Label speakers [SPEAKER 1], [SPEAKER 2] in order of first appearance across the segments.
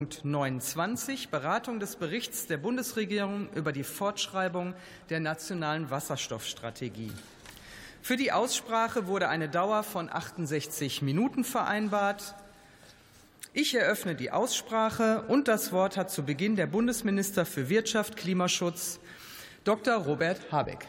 [SPEAKER 1] Punkt 29, Beratung des Berichts der Bundesregierung über die Fortschreibung der nationalen Wasserstoffstrategie. Für die Aussprache wurde eine Dauer von 68 Minuten vereinbart. Ich eröffne die Aussprache und das Wort hat zu Beginn der Bundesminister für Wirtschaft, Klimaschutz, Dr. Robert Habeck.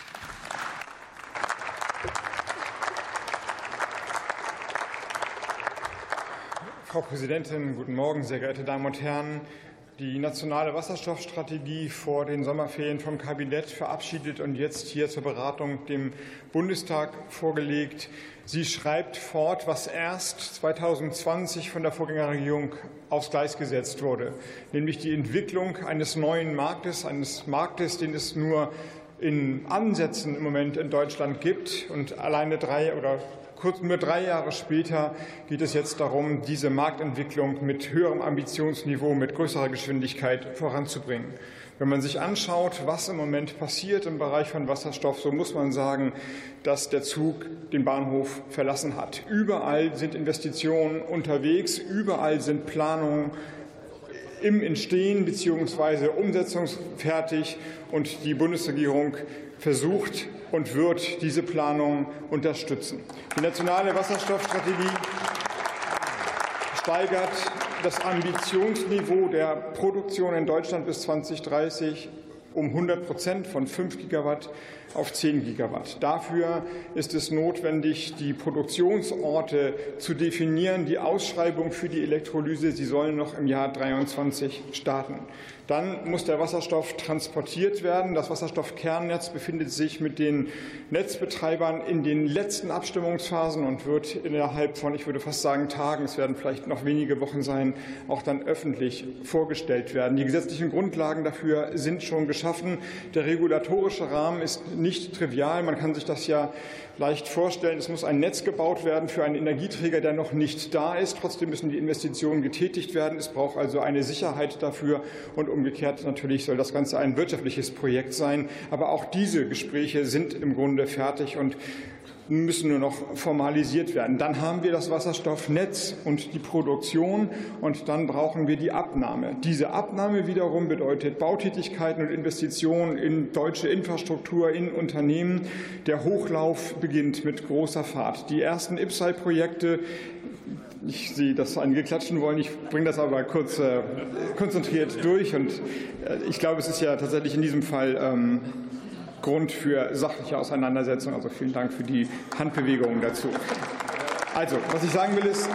[SPEAKER 2] Frau Präsidentin, guten Morgen, sehr geehrte Damen und Herren. Die nationale Wasserstoffstrategie vor den Sommerferien vom Kabinett verabschiedet und jetzt hier zur Beratung dem Bundestag vorgelegt. Sie schreibt fort, was erst 2020 von der Vorgängerregierung aufs Gleis gesetzt wurde, nämlich die Entwicklung eines neuen Marktes, den es nur in Ansätzen im Moment in Deutschland gibt. Und alleine nur 3 Jahre später geht es jetzt darum, diese Marktentwicklung mit höherem Ambitionsniveau, mit größerer Geschwindigkeit voranzubringen. Wenn man sich anschaut, was im Moment passiert im Bereich von Wasserstoff, so muss man sagen, dass der Zug den Bahnhof verlassen hat. Überall sind Investitionen unterwegs, überall sind Planungen im Entstehen bzw. umsetzungsfertig, und die Bundesregierung versucht und wird diese Planung unterstützen. Die nationale Wasserstoffstrategie steigert das Ambitionsniveau der Produktion in Deutschland bis 2030 um 100% von 5 Gigawatt auf 10 Gigawatt. Dafür ist es notwendig, die Produktionsorte zu definieren. Die Ausschreibung für die Elektrolyse, sie sollen noch im Jahr 2023 starten. Dann muss der Wasserstoff transportiert werden. Das Wasserstoffkernnetz befindet sich mit den Netzbetreibern in den letzten Abstimmungsphasen und wird innerhalb von, ich würde fast sagen, Tagen, es werden vielleicht noch wenige Wochen sein, auch dann öffentlich vorgestellt werden. Die gesetzlichen Grundlagen dafür sind schon geschaffen. Der regulatorische Rahmen ist nicht trivial. Man kann sich das ja leicht vorstellen. Es muss ein Netz gebaut werden für einen Energieträger, der noch nicht da ist. Trotzdem müssen die Investitionen getätigt werden. Es braucht also eine Sicherheit dafür. Und umgekehrt natürlich soll das Ganze ein wirtschaftliches Projekt sein. Aber auch diese Gespräche sind im Grunde fertig und müssen nur noch formalisiert werden. Dann haben wir das Wasserstoffnetz und die Produktion, und dann brauchen wir die Abnahme. Diese Abnahme wiederum bedeutet Bautätigkeiten und Investitionen in deutsche Infrastruktur, in Unternehmen. Der Hochlauf beginnt mit großer Fahrt. Die ersten IPCEI-Projekte, ich sehe, dass einige klatschen wollen. Ich bringe das aber kurz konzentriert durch. Und ich glaube, es ist ja tatsächlich in diesem Fall Grund für sachliche Auseinandersetzung. Also vielen Dank für die Handbewegungen dazu. Also, was ich sagen will, ist,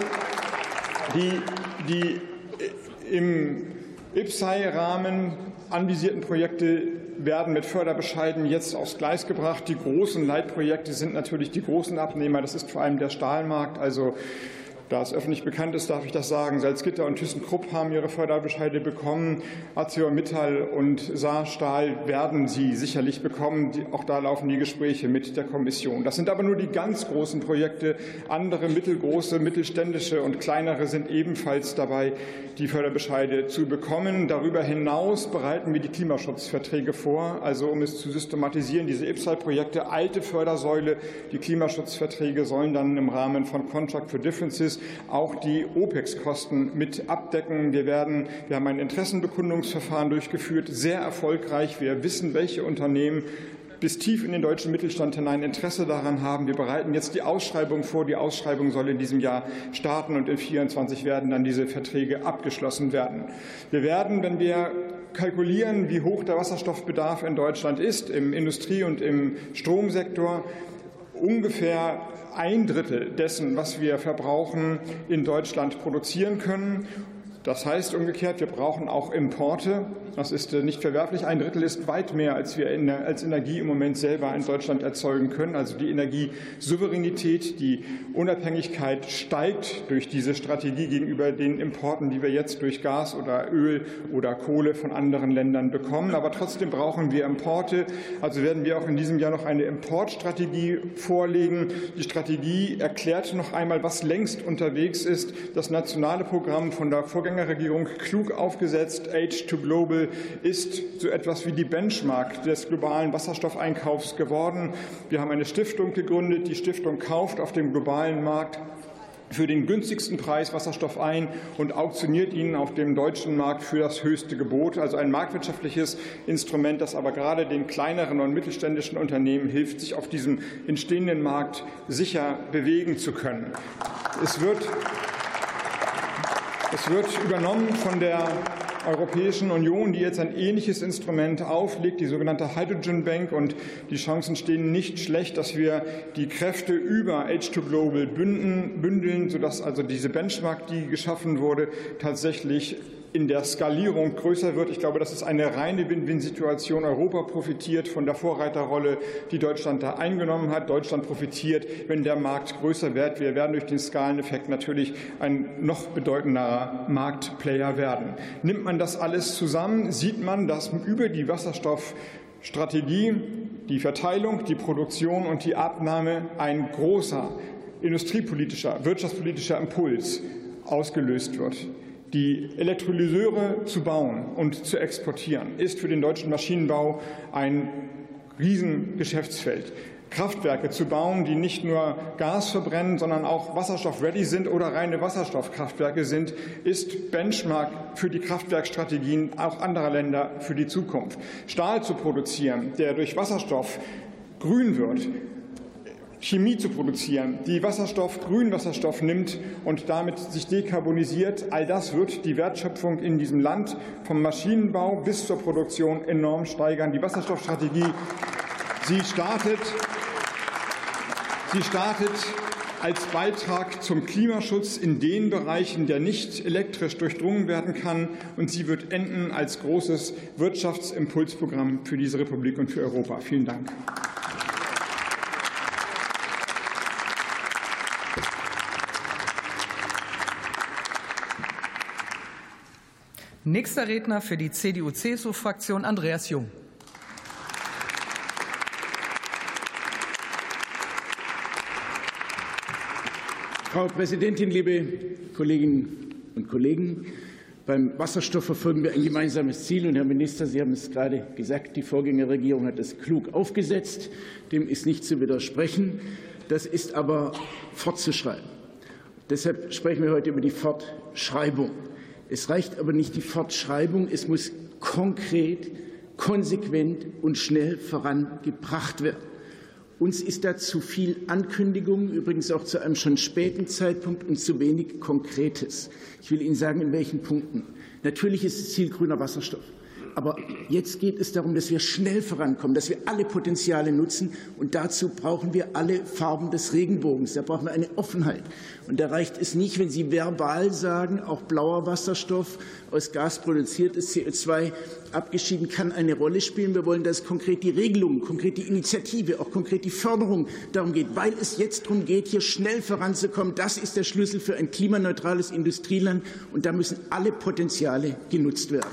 [SPEAKER 2] die im IPCEI-Rahmen anvisierten Projekte werden mit Förderbescheiden jetzt aufs Gleis gebracht. Die großen Leitprojekte sind natürlich die großen Abnehmer. Das ist vor allem der Stahlmarkt. Also, da es öffentlich bekannt ist, darf ich das sagen. Salzgitter und ThyssenKrupp haben ihre Förderbescheide bekommen. ArcelorMittal und Saarstahl werden sie sicherlich bekommen. Auch da laufen die Gespräche mit der Kommission. Das sind aber nur die ganz großen Projekte. Andere mittelgroße, mittelständische und kleinere sind ebenfalls dabei, die Förderbescheide zu bekommen. Darüber hinaus bereiten wir die Klimaschutzverträge vor. Also um es zu systematisieren, diese IPCEI-Projekte, alte Fördersäule, die Klimaschutzverträge sollen dann im Rahmen von Contract for Differences auch die OPEX-Kosten mit abdecken. Wir haben ein Interessenbekundungsverfahren durchgeführt, sehr erfolgreich. Wir wissen, welche Unternehmen bis tief in den deutschen Mittelstand hinein Interesse daran haben. Wir bereiten jetzt die Ausschreibung vor. Die Ausschreibung soll in diesem Jahr starten, und in 2024 werden dann diese Verträge abgeschlossen werden. Wir werden, wenn wir kalkulieren, wie hoch der Wasserstoffbedarf in Deutschland ist, im Industrie- und im Stromsektor, ungefähr 1/3 dessen, was wir verbrauchen, in Deutschland produzieren können. Das heißt umgekehrt, wir brauchen auch Importe. Das ist nicht verwerflich. 1/3 ist weit mehr, als wir als Energie im Moment selber in Deutschland erzeugen können. Also die Energiesouveränität, die Unabhängigkeit steigt durch diese Strategie gegenüber den Importen, die wir jetzt durch Gas oder Öl oder Kohle von anderen Ländern bekommen. Aber trotzdem brauchen wir Importe. Also werden wir auch in diesem Jahr noch eine Importstrategie vorlegen. Die Strategie erklärt noch einmal, was längst unterwegs ist. Das nationale Programm von der Vorgängerregierung, klug aufgesetzt, Aid to Global, ist so etwas wie die Benchmark des globalen Wasserstoffeinkaufs geworden. Wir haben eine Stiftung gegründet. Die Stiftung kauft auf dem globalen Markt für den günstigsten Preis Wasserstoff ein und auktioniert ihn auf dem deutschen Markt für das höchste Gebot. Also ein marktwirtschaftliches Instrument, das aber gerade den kleineren und mittelständischen Unternehmen hilft, sich auf diesem entstehenden Markt sicher bewegen zu können. Es wird übernommen von der Europäischen Union, die jetzt ein ähnliches Instrument auflegt, die sogenannte Hydrogen Bank. Und die Chancen stehen nicht schlecht, dass wir die Kräfte über H2Global bündeln, sodass also diese Benchmark, die geschaffen wurde, tatsächlich in der Skalierung größer wird. Ich glaube, das ist eine reine Win-Win-Situation. Europa profitiert von der Vorreiterrolle, die Deutschland da eingenommen hat. Deutschland profitiert, wenn der Markt größer wird. Wir werden durch den Skaleneffekt natürlich ein noch bedeutenderer Marktplayer werden. Nimmt man das alles zusammen, sieht man, dass über die Wasserstoffstrategie, die Verteilung, die Produktion und die Abnahme ein großer industriepolitischer, wirtschaftspolitischer Impuls ausgelöst wird. Die Elektrolyseure zu bauen und zu exportieren, ist für den deutschen Maschinenbau ein Riesengeschäftsfeld. Kraftwerke zu bauen, die nicht nur Gas verbrennen, sondern auch wasserstoff-ready sind oder reine Wasserstoffkraftwerke sind, ist Benchmark für die Kraftwerkstrategien auch anderer Länder für die Zukunft. Stahl zu produzieren, der durch Wasserstoff grün wird, Chemie zu produzieren, die grünen Wasserstoff nimmt und damit sich dekarbonisiert. All das wird die Wertschöpfung in diesem Land vom Maschinenbau bis zur Produktion enorm steigern. Die Wasserstoffstrategie, sie startet als Beitrag zum Klimaschutz in den Bereichen, der nicht elektrisch durchdrungen werden kann. Und sie wird enden als großes Wirtschaftsimpulsprogramm für diese Republik und für Europa. Vielen Dank.
[SPEAKER 1] Nächster Redner für die CDU-CSU-Fraktion, Andreas Jung.
[SPEAKER 3] Frau Präsidentin, liebe Kolleginnen und Kollegen! Beim Wasserstoff verfolgen wir ein gemeinsames Ziel. Und Herr Minister, Sie haben es gerade gesagt, die Vorgängerregierung hat es klug aufgesetzt. Dem ist nicht zu widersprechen. Das ist aber fortzuschreiben. Deshalb sprechen wir heute über die Fortschreibung. Es reicht aber nicht die Fortschreibung, es muss konkret, konsequent und schnell vorangebracht werden. Uns ist da zu viel Ankündigung, übrigens auch zu einem schon späten Zeitpunkt, und zu wenig Konkretes. Ich will Ihnen sagen, in welchen Punkten. Natürlich ist das Ziel grüner Wasserstoff. Aber jetzt geht es darum, dass wir schnell vorankommen, dass wir alle Potenziale nutzen. Und dazu brauchen wir alle Farben des Regenbogens. Da brauchen wir eine Offenheit. Und da reicht es nicht, wenn Sie verbal sagen, auch blauer Wasserstoff, aus Gas produziertes CO2 abgeschieden, kann eine Rolle spielen. Wir wollen, dass konkret die Regelung, konkret die Initiative, auch konkret die Förderung darum geht, weil es jetzt darum geht, hier schnell voranzukommen. Das ist der Schlüssel für ein klimaneutrales Industrieland. Und da müssen alle Potenziale genutzt werden.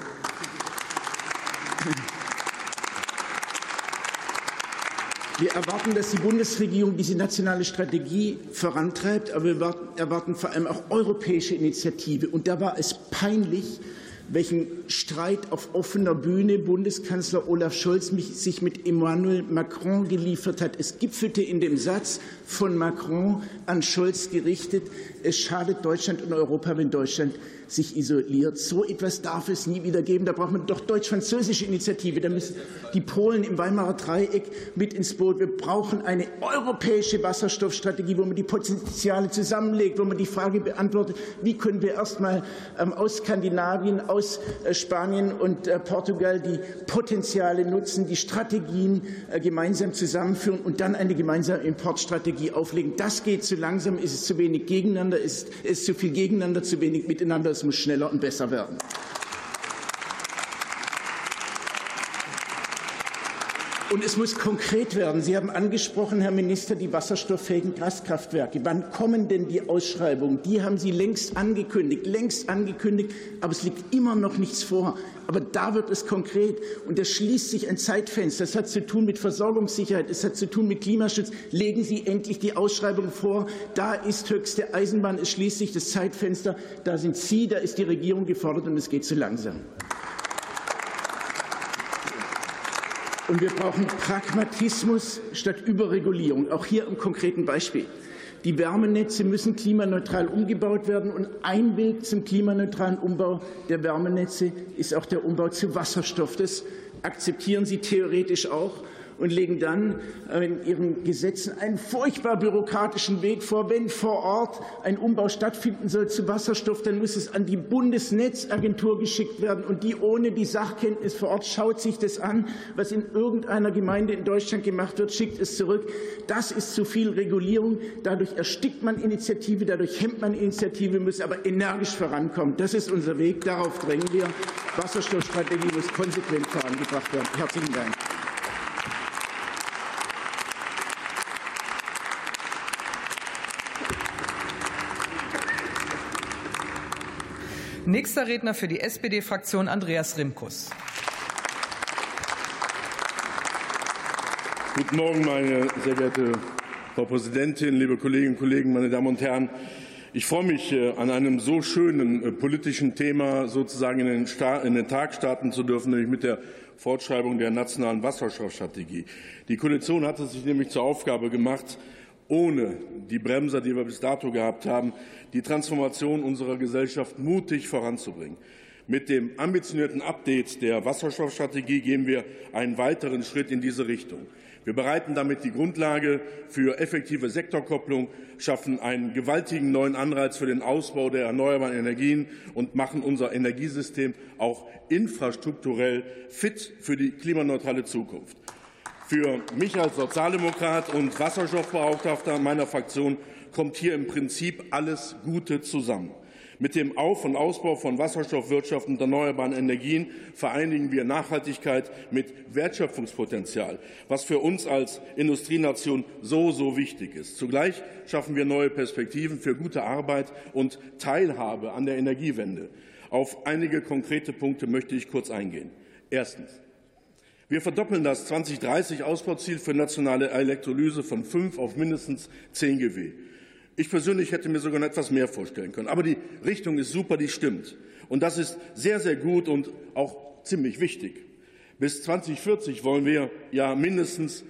[SPEAKER 3] Wir erwarten, dass die Bundesregierung diese nationale Strategie vorantreibt, aber wir erwarten vor allem auch europäische Initiative. Und da war es peinlich, welchen Streit auf offener Bühne Bundeskanzler Olaf Scholz sich mit Emmanuel Macron geliefert hat. Es gipfelte in dem Satz von Macron an Scholz gerichtet: Es schadet Deutschland und Europa, wenn Deutschland sich isoliert. So etwas darf es nie wieder geben. Da braucht man doch deutsch-französische Initiative. Da müssen die Polen im Weimarer Dreieck mit ins Boot. Wir brauchen eine europäische Wasserstoffstrategie, wo man die Potenziale zusammenlegt, wo man die Frage beantwortet, wie können wir erst mal aus Skandinavien, aus Spanien und Portugal die Potenziale nutzen, die Strategien gemeinsam zusammenführen und dann eine gemeinsame Importstrategie auflegen. Das geht zu langsam, ist es zu wenig gegeneinander, ist es zu viel gegeneinander, zu wenig miteinander. Es muss schneller und besser werden. Und es muss konkret werden. Sie haben angesprochen, Herr Minister, die wasserstofffähigen Gaskraftwerke. Wann kommen denn die Ausschreibungen? Die haben Sie längst angekündigt, aber es liegt immer noch nichts vor. Aber da wird es konkret. Und da schließt sich ein Zeitfenster. Das hat zu tun mit Versorgungssicherheit, es hat zu tun mit Klimaschutz. Legen Sie endlich die Ausschreibung vor. Da ist höchste Eisenbahn, es schließt sich das Zeitfenster. Da sind Sie, da ist die Regierung gefordert, und es geht zu langsam. Und wir brauchen Pragmatismus statt Überregulierung. Auch hier im konkreten Beispiel. Die Wärmenetze müssen klimaneutral umgebaut werden. Und ein Weg zum klimaneutralen Umbau der Wärmenetze ist auch der Umbau zu Wasserstoff. Das akzeptieren Sie theoretisch auch und legen dann in Ihren Gesetzen einen furchtbar bürokratischen Weg vor. Wenn vor Ort ein Umbau stattfinden soll zu Wasserstoff, dann muss es an die Bundesnetzagentur geschickt werden. Und die ohne die Sachkenntnis vor Ort schaut sich das an, was in irgendeiner Gemeinde in Deutschland gemacht wird, schickt es zurück. Das ist zu viel Regulierung. Dadurch erstickt man Initiative, dadurch hemmt man Initiative, muss aber energisch vorankommen. Das ist unser Weg. Darauf drängen wir. Wasserstoffstrategie muss konsequent vorangebracht werden. Herzlichen Dank.
[SPEAKER 1] Nächster Redner für die SPD-Fraktion Andreas Rimkus.
[SPEAKER 4] Guten Morgen, meine sehr geehrte Frau Präsidentin, liebe Kolleginnen und Kollegen, meine Damen und Herren. Ich freue mich, an einem so schönen politischen Thema sozusagen in den Tag starten zu dürfen, nämlich mit der Fortschreibung der nationalen Wasserstoffstrategie. Die Koalition hat es sich nämlich zur Aufgabe gemacht, ohne die Bremser, die wir bis dato gehabt haben, die Transformation unserer Gesellschaft mutig voranzubringen. Mit dem ambitionierten Update der Wasserstoffstrategie gehen wir einen weiteren Schritt in diese Richtung. Wir bereiten damit die Grundlage für effektive Sektorkopplung, schaffen einen gewaltigen neuen Anreiz für den Ausbau der erneuerbaren Energien und machen unser Energiesystem auch infrastrukturell fit für die klimaneutrale Zukunft. Für mich als Sozialdemokrat und Wasserstoffbeauftragter meiner Fraktion kommt hier im Prinzip alles Gute zusammen. Mit dem Auf- und Ausbau von Wasserstoffwirtschaft und erneuerbaren Energien vereinigen wir Nachhaltigkeit mit Wertschöpfungspotenzial, was für uns als Industrienation so wichtig ist. Zugleich schaffen wir neue Perspektiven für gute Arbeit und Teilhabe an der Energiewende. Auf einige konkrete Punkte möchte ich kurz eingehen. Erstens. Wir verdoppeln das 2030 Ausbauziel für nationale Elektrolyse von 5 auf mindestens 10 GW. Ich persönlich hätte mir sogar noch etwas mehr vorstellen können. Aber die Richtung ist super, die stimmt. Und das ist sehr gut und auch ziemlich wichtig. Bis 2040 wollen wir ja mindestens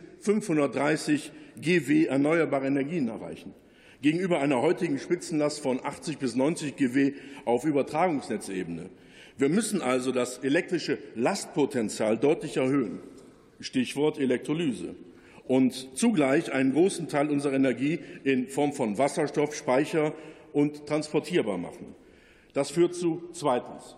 [SPEAKER 4] 530 GW erneuerbare Energien erreichen. Gegenüber einer heutigen Spitzenlast von 80 bis 90 GW auf Übertragungsnetzebene. Wir müssen also das elektrische Lastpotenzial deutlich erhöhen. Stichwort Elektrolyse. Und zugleich einen großen Teil unserer Energie in Form von Wasserstoff speicher- und transportierbar machen. Das führt zu zweitens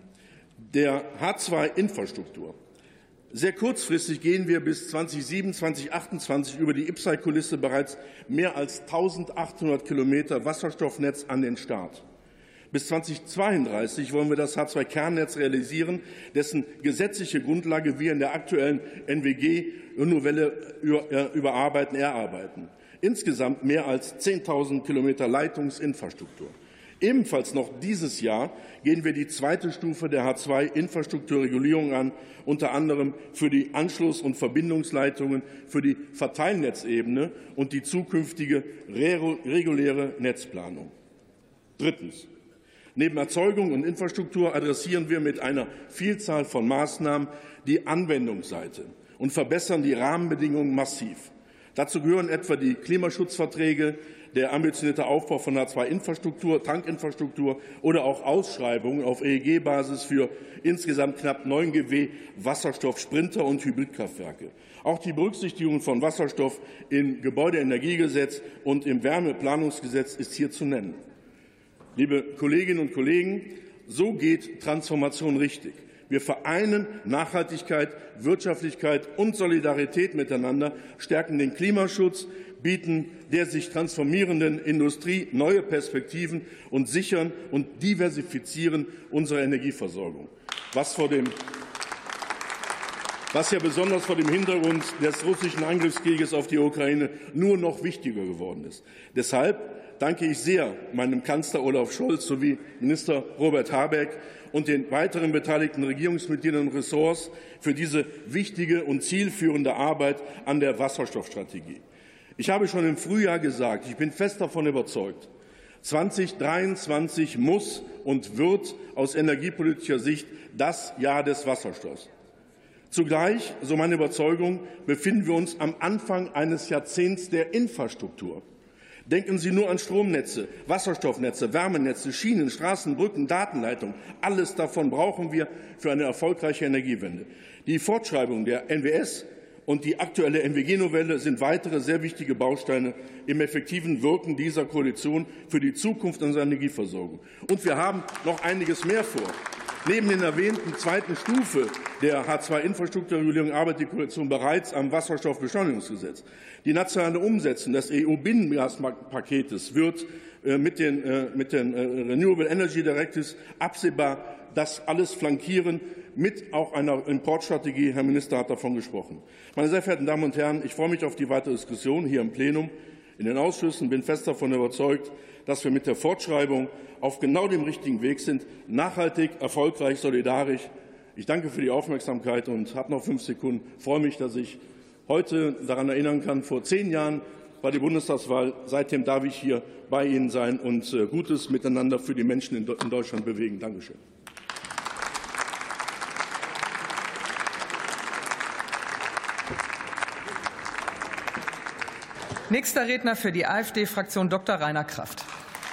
[SPEAKER 4] der H2-Infrastruktur. Sehr kurzfristig gehen wir bis 2027, 2028 über die IPCEI-Kulisse bereits mehr als 1800 Kilometer Wasserstoffnetz an den Start. Bis 2032 wollen wir das H2-Kernnetz realisieren, dessen gesetzliche Grundlage wir in der aktuellen NWG-Novelle erarbeiten. Insgesamt mehr als 10.000 Kilometer Leitungsinfrastruktur. Ebenfalls noch dieses Jahr gehen wir die zweite Stufe der H2-Infrastrukturregulierung an, unter anderem für die Anschluss- und Verbindungsleitungen, für die Verteilnetzebene und die zukünftige reguläre Netzplanung. Drittens. Neben Erzeugung und Infrastruktur adressieren wir mit einer Vielzahl von Maßnahmen die Anwendungsseite und verbessern die Rahmenbedingungen massiv. Dazu gehören etwa die Klimaschutzverträge, der ambitionierte Aufbau von H2-Infrastruktur, Tankinfrastruktur oder auch Ausschreibungen auf EEG-Basis für insgesamt knapp 9 GW Wasserstoff-Sprinter und Hybridkraftwerke. Auch die Berücksichtigung von Wasserstoff im Gebäudeenergiegesetz und im Wärmeplanungsgesetz ist hier zu nennen. Liebe Kolleginnen und Kollegen, so geht Transformation richtig. Wir vereinen Nachhaltigkeit, Wirtschaftlichkeit und Solidarität miteinander, stärken den Klimaschutz, bieten der sich transformierenden Industrie neue Perspektiven und sichern und diversifizieren unsere Energieversorgung. Was ja besonders vor dem Hintergrund des russischen Angriffskrieges auf die Ukraine nur noch wichtiger geworden ist. Deshalb danke ich sehr meinem Kanzler Olaf Scholz sowie Minister Robert Habeck und den weiteren beteiligten Regierungsmitgliedern und Ressorts für diese wichtige und zielführende Arbeit an der Wasserstoffstrategie. Ich habe schon im Frühjahr gesagt, ich bin fest davon überzeugt, 2023 muss und wird aus energiepolitischer Sicht das Jahr des Wasserstoffs. Zugleich, so meine Überzeugung, befinden wir uns am Anfang eines Jahrzehnts der Infrastruktur. Denken Sie nur an Stromnetze, Wasserstoffnetze, Wärmenetze, Schienen, Straßen, Brücken, Datenleitungen. Alles davon brauchen wir für eine erfolgreiche Energiewende. Die Fortschreibung der NWS und die aktuelle NWG-Novelle sind weitere sehr wichtige Bausteine im effektiven Wirken dieser Koalition für die Zukunft unserer Energieversorgung. Und wir haben noch einiges mehr vor. Neben den erwähnten zweiten Stufe der H2-Infrastrukturregulierung arbeitet die Koalition bereits am Wasserstoffbeschleunigungsgesetz. Die nationale Umsetzung des EU-Binnengaspaketes wird mit den Renewable Energy Directives absehbar das alles flankieren, mit auch einer Importstrategie. Herr Minister hat davon gesprochen. Meine sehr verehrten Damen und Herren, ich freue mich auf die weitere Diskussion hier im Plenum, in den Ausschüssen, bin fest davon überzeugt, dass wir mit der Fortschreibung auf genau dem richtigen Weg sind, nachhaltig, erfolgreich, solidarisch. Ich danke für die Aufmerksamkeit und habe noch 5 Sekunden. Ich freue mich, dass ich heute daran erinnern kann, vor 10 Jahren war die Bundestagswahl. Seitdem darf ich hier bei Ihnen sein und Gutes miteinander für die Menschen in Deutschland bewegen. Dankeschön.
[SPEAKER 1] Nächster Redner für die AfD-Fraktion Dr. Rainer Kraft.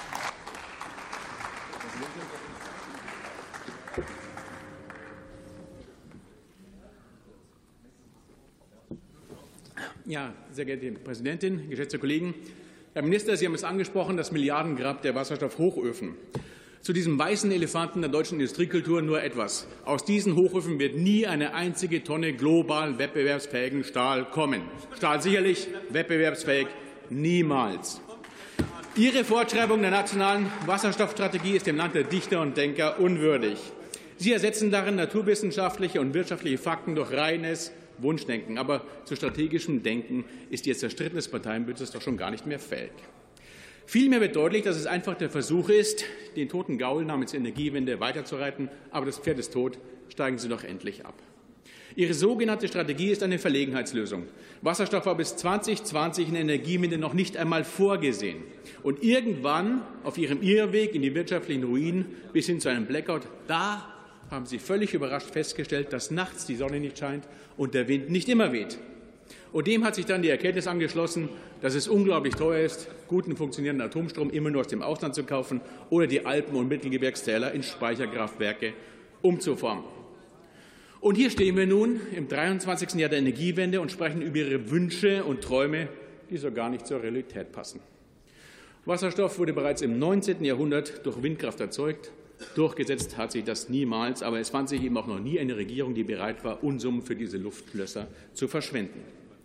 [SPEAKER 5] Ja, sehr geehrte Präsidentin, geschätzte Kollegen! Herr Minister, Sie haben es angesprochen, das Milliardengrab der Wasserstoffhochöfen. Zu diesem weißen Elefanten der deutschen Industriekultur nur etwas. Aus diesen Hochöfen wird nie eine einzige Tonne global wettbewerbsfähigen Stahl kommen. Stahl sicherlich, wettbewerbsfähig niemals. Ihre Fortschreibung der nationalen Wasserstoffstrategie ist dem Land der Dichter und Denker unwürdig. Sie ersetzen darin naturwissenschaftliche und wirtschaftliche Fakten durch reines Wunschdenken. Aber zu strategischem Denken ist Ihr zerstrittenes Parteienbündnis doch schon gar nicht mehr fähig. Vielmehr wird deutlich, dass es einfach der Versuch ist, den toten Gaul namens Energiewende weiterzureiten. Aber das Pferd ist tot, steigen Sie doch endlich ab. Ihre sogenannte Strategie ist eine Verlegenheitslösung. Wasserstoff war bis 2020 in der Energiewende noch nicht einmal vorgesehen. Und irgendwann auf Ihrem Irrweg in die wirtschaftlichen Ruinen bis hin zu einem Blackout, da haben Sie völlig überrascht festgestellt, dass nachts die Sonne nicht scheint und der Wind nicht immer weht. Und dem hat sich dann die Erkenntnis angeschlossen, dass es unglaublich teuer ist, guten funktionierenden Atomstrom immer nur aus dem Ausland zu kaufen oder die Alpen- und Mittelgebirgstäler in Speicherkraftwerke umzuformen. Und hier stehen wir nun im 23. Jahr der Energiewende und sprechen über Ihre Wünsche und Träume, die so gar nicht zur Realität passen. Wasserstoff wurde bereits im 19. Jahrhundert durch Windkraft erzeugt. Durchgesetzt hat sich das niemals, aber es fand sich eben auch noch nie eine Regierung, die bereit war, Unsummen für diese Luftschlösser zu verschwenden.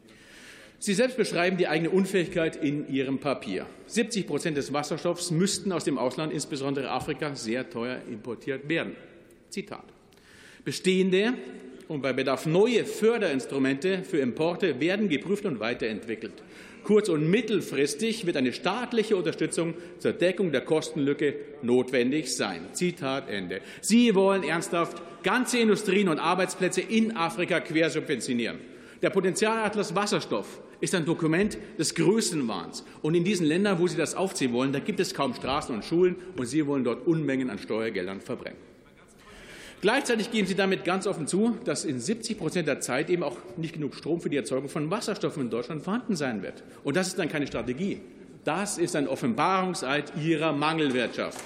[SPEAKER 5] Sie selbst beschreiben die eigene Unfähigkeit in Ihrem Papier. 70% des Wasserstoffs müssten aus dem Ausland, insbesondere Afrika, sehr teuer importiert werden. Zitat. Bestehende und bei Bedarf neue Förderinstrumente für Importe werden geprüft und weiterentwickelt. Kurz- und mittelfristig wird eine staatliche Unterstützung zur Deckung der Kostenlücke notwendig sein. Zitat Ende. Sie wollen ernsthaft ganze Industrien und Arbeitsplätze in Afrika quersubventionieren. Der Potenzialatlas Wasserstoff ist ein Dokument des Größenwahns. Und in diesen Ländern, wo Sie das aufziehen wollen, da gibt es kaum Straßen und Schulen, und Sie wollen dort Unmengen an Steuergeldern verbrennen. Gleichzeitig geben Sie damit ganz offen zu, dass in 70% der Zeit eben auch nicht genug Strom für die Erzeugung von Wasserstoffen in Deutschland vorhanden sein wird. Und das ist dann keine Strategie. Das ist ein Offenbarungseid Ihrer Mangelwirtschaft.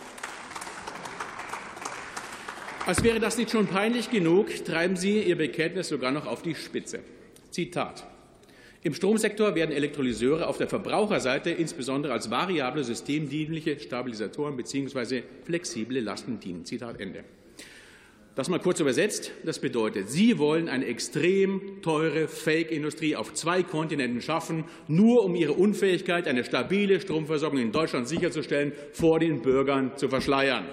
[SPEAKER 5] Als wäre das nicht schon peinlich genug, treiben Sie Ihr Bekenntnis sogar noch auf die Spitze. Zitat. Im Stromsektor werden Elektrolyseure auf der Verbraucherseite insbesondere als variable systemdienliche Stabilisatoren bzw. flexible Lasten dienen. Zitat Ende. Das mal kurz übersetzt. Das bedeutet, Sie wollen eine extrem teure Fake-Industrie auf 2 Kontinenten schaffen, nur um Ihre Unfähigkeit, eine stabile Stromversorgung in Deutschland sicherzustellen, vor den Bürgern zu verschleiern.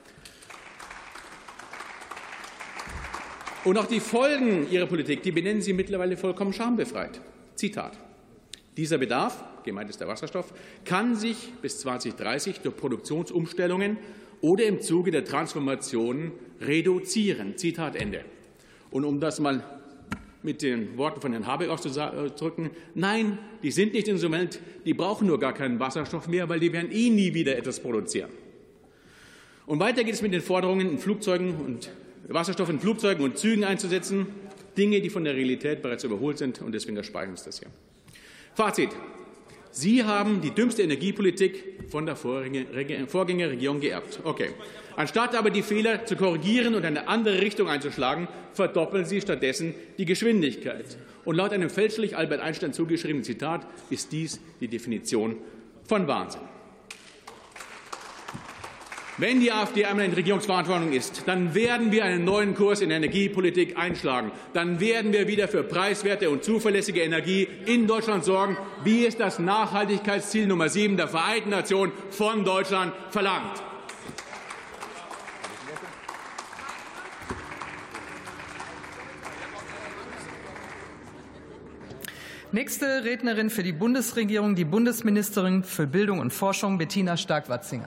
[SPEAKER 5] Und auch die Folgen Ihrer Politik, die benennen Sie mittlerweile vollkommen schambefreit. Zitat. Dieser Bedarf, gemeint ist der Wasserstoff, kann sich bis 2030 durch Produktionsumstellungen oder im Zuge der Transformation reduzieren. Zitat Ende. Und um das mal mit den Worten von Herrn Habeck auszudrücken, nein, die sind nicht insolvent, die brauchen nur gar keinen Wasserstoff mehr, weil die werden nie wieder etwas produzieren. Und weiter geht es mit den Forderungen, in Flugzeugen und Wasserstoff in Flugzeugen und Zügen einzusetzen, Dinge, die von der Realität bereits überholt sind, und deswegen erspare ich uns das hier. Fazit. Sie haben die dümmste Energiepolitik von der Vorgängerregierung geerbt. Okay. Anstatt aber die Fehler zu korrigieren und eine andere Richtung einzuschlagen, verdoppeln Sie stattdessen die Geschwindigkeit. Und laut einem fälschlich Albert Einstein zugeschriebenen Zitat ist dies die Definition von Wahnsinn. Wenn die AfD einmal in Regierungsverantwortung ist, dann werden wir einen neuen Kurs in der Energiepolitik einschlagen. Dann werden wir wieder für preiswerte und zuverlässige Energie in Deutschland sorgen, wie es das Nachhaltigkeitsziel Nummer 7 der Vereinten Nationen von Deutschland verlangt.
[SPEAKER 1] Nächste Rednerin für die Bundesregierung, die Bundesministerin für Bildung und Forschung, Bettina Stark-Watzinger.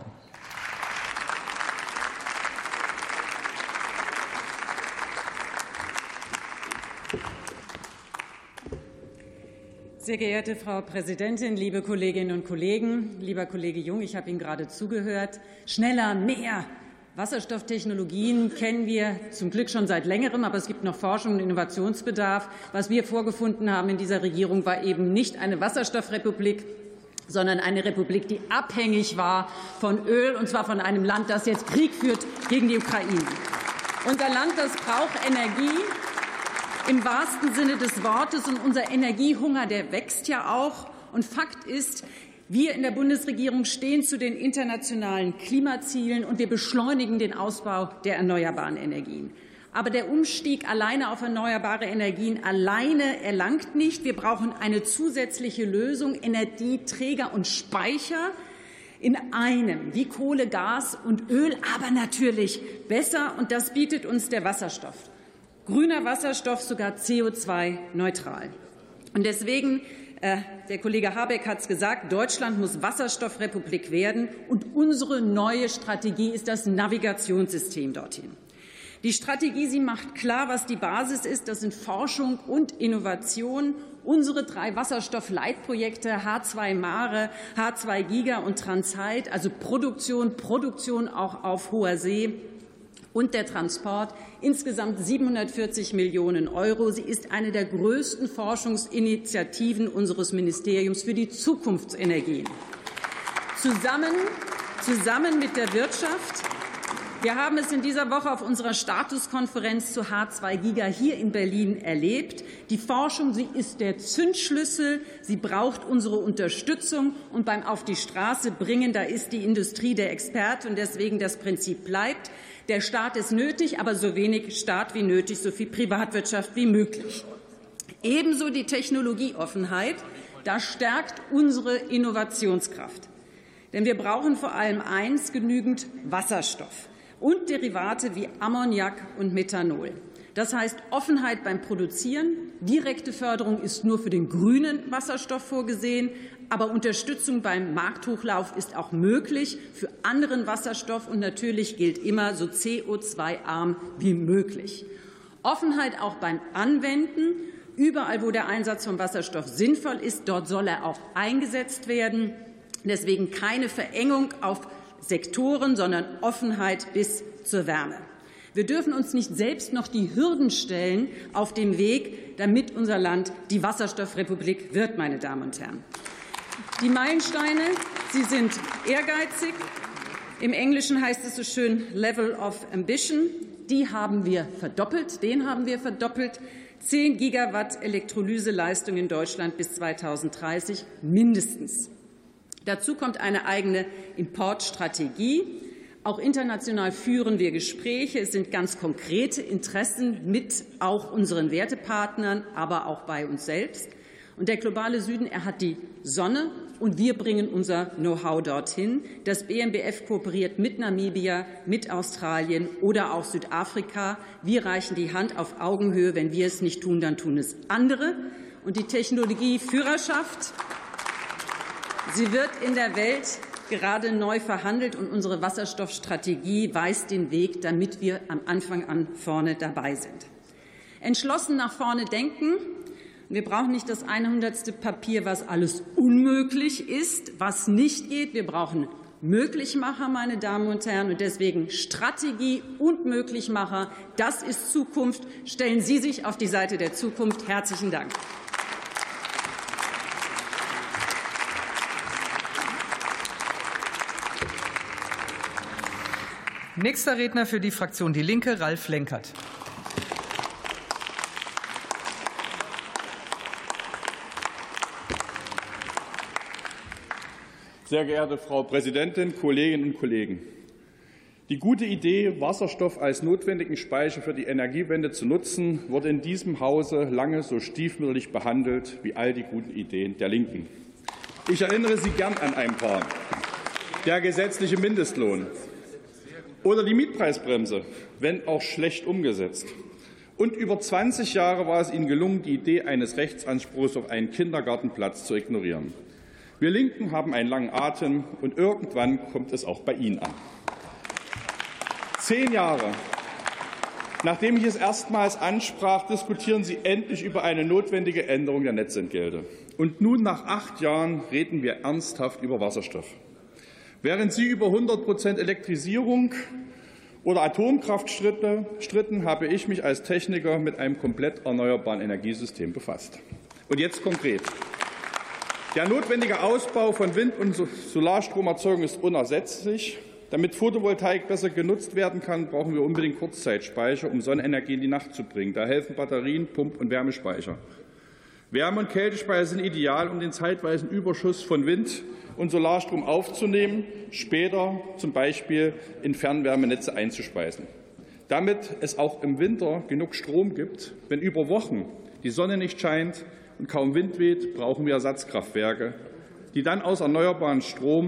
[SPEAKER 6] Sehr geehrte Frau Präsidentin, liebe Kolleginnen und Kollegen, lieber Kollege Jung, ich habe Ihnen gerade zugehört. Schneller, mehr. Wasserstofftechnologien kennen wir zum Glück schon seit Längerem, aber es gibt noch Forschung und Innovationsbedarf. Was wir vorgefunden haben in dieser Regierung, war eben nicht eine Wasserstoffrepublik, sondern eine Republik, die abhängig war von Öl, und zwar von einem Land, das jetzt Krieg führt gegen die Ukraine. Unser Land, das braucht Energie im wahrsten Sinne des Wortes, und unser Energiehunger, der wächst ja auch. Und Fakt ist, wir in der Bundesregierung stehen zu den internationalen Klimazielen, und wir beschleunigen den Ausbau der erneuerbaren Energien. Aber der Umstieg alleine auf erneuerbare Energien alleine erlangt nicht. Wir brauchen eine zusätzliche Lösung, Energieträger und Speicher in einem, wie Kohle, Gas und Öl, aber natürlich besser, und das bietet uns der Wasserstoff. Grüner Wasserstoff, sogar CO2-neutral. Und deswegen, der Kollege Habeck hat es gesagt, Deutschland muss Wasserstoffrepublik werden, und unsere neue Strategie ist das Navigationssystem dorthin. Die Strategie, sie macht klar, was die Basis ist. Das sind Forschung und Innovation. Unsere 3 Wasserstoffleitprojekte H2 Mare, H2 Giga und Transheit, also Produktion auch auf hoher See, und der Transport, insgesamt 740 Millionen €. Sie ist eine der größten Forschungsinitiativen unseres Ministeriums für die Zukunftsenergien. Zusammen mit der Wirtschaft. Wir haben es in dieser Woche auf unserer Statuskonferenz zu H2 Giga hier in Berlin erlebt. Die Forschung, sie ist der Zündschlüssel. Sie braucht unsere Unterstützung. Und beim Auf die Straße bringen, da ist die Industrie der Experte. Und deswegen das Prinzip bleibt: Der Staat ist nötig, aber so wenig Staat wie nötig, so viel Privatwirtschaft wie möglich. Ebenso die Technologieoffenheit. Das stärkt unsere Innovationskraft. Denn wir brauchen vor allem eins: genügend Wasserstoff und Derivate wie Ammoniak und Methanol. Das heißt Offenheit beim Produzieren. Direkte Förderung ist nur für den grünen Wasserstoff vorgesehen, aber Unterstützung beim Markthochlauf ist auch möglich für anderen Wasserstoff, und natürlich gilt immer so CO2-arm wie möglich. Offenheit auch beim Anwenden. Überall, wo der Einsatz von Wasserstoff sinnvoll ist, dort soll er auch eingesetzt werden. Deswegen keine Verengung auf Sektoren, sondern Offenheit bis zur Wärme. Wir dürfen uns nicht selbst noch die Hürden stellen auf dem Weg, damit unser Land die Wasserstoffrepublik wird, meine Damen und Herren. Die Meilensteine, sie sind ehrgeizig. Im Englischen heißt es so schön Level of Ambition. Den haben wir verdoppelt. 10 Gigawatt Elektrolyseleistung in Deutschland bis 2030 mindestens. Dazu kommt eine eigene Importstrategie. Auch international führen wir Gespräche. Es sind ganz konkrete Interessen mit auch unseren Wertepartnern, aber auch bei uns selbst. Und der globale Süden, er hat die Sonne, und wir bringen unser Know-how dorthin. Das BMBF kooperiert mit Namibia, mit Australien oder auch Südafrika. Wir reichen die Hand auf Augenhöhe. Wenn wir es nicht tun, dann tun es andere. Und die Technologieführerschaft, sie wird in der Welt gerade neu verhandelt, und unsere Wasserstoffstrategie weist den Weg, damit wir am Anfang an vorne dabei sind. Entschlossen nach vorne denken. Wir brauchen nicht das 100. Papier, was alles unmöglich ist, was nicht geht. Wir brauchen Möglichmacher, meine Damen und Herren, und deswegen Strategie und Möglichmacher. Das ist Zukunft. Stellen Sie sich auf die Seite der Zukunft. Herzlichen Dank.
[SPEAKER 1] Nächster Redner für die Fraktion Die Linke, Ralf Lenkert.
[SPEAKER 7] Sehr geehrte Frau Präsidentin, Kolleginnen und Kollegen! Die gute Idee, Wasserstoff als notwendigen Speicher für die Energiewende zu nutzen, wurde in diesem Hause lange so stiefmütterlich behandelt wie all die guten Ideen der Linken. Ich erinnere Sie gern an ein paar. Der gesetzliche Mindestlohn oder die Mietpreisbremse, wenn auch schlecht umgesetzt. Und über 20 Jahre war es Ihnen gelungen, die Idee eines Rechtsanspruchs auf einen Kindergartenplatz zu ignorieren. Wir Linken haben einen langen Atem, und irgendwann kommt es auch bei Ihnen an. 10 Jahre, nachdem ich es erstmals ansprach, diskutieren Sie endlich über eine notwendige Änderung der Netzentgelte. Und nun, nach 8 Jahren, reden wir ernsthaft über Wasserstoff. Während Sie über 100% Elektrisierung oder Atomkraft stritten, habe ich mich als Techniker mit einem komplett erneuerbaren Energiesystem befasst. Und jetzt konkret. Der notwendige Ausbau von Wind- und Solarstromerzeugung ist unersetzlich. Damit Photovoltaik besser genutzt werden kann, brauchen wir unbedingt Kurzzeitspeicher, um Sonnenenergie in die Nacht zu bringen. Da helfen Batterien, Pump- und Wärmespeicher. Wärme- und Kältespeicher sind ideal, um den zeitweisen Überschuss von Wind- und Solarstrom aufzunehmen, später zum Beispiel in Fernwärmenetze einzuspeisen. Damit es auch im Winter genug Strom gibt, wenn über Wochen die Sonne nicht scheint und kaum Wind weht, brauchen wir Ersatzkraftwerke, die dann aus erneuerbaren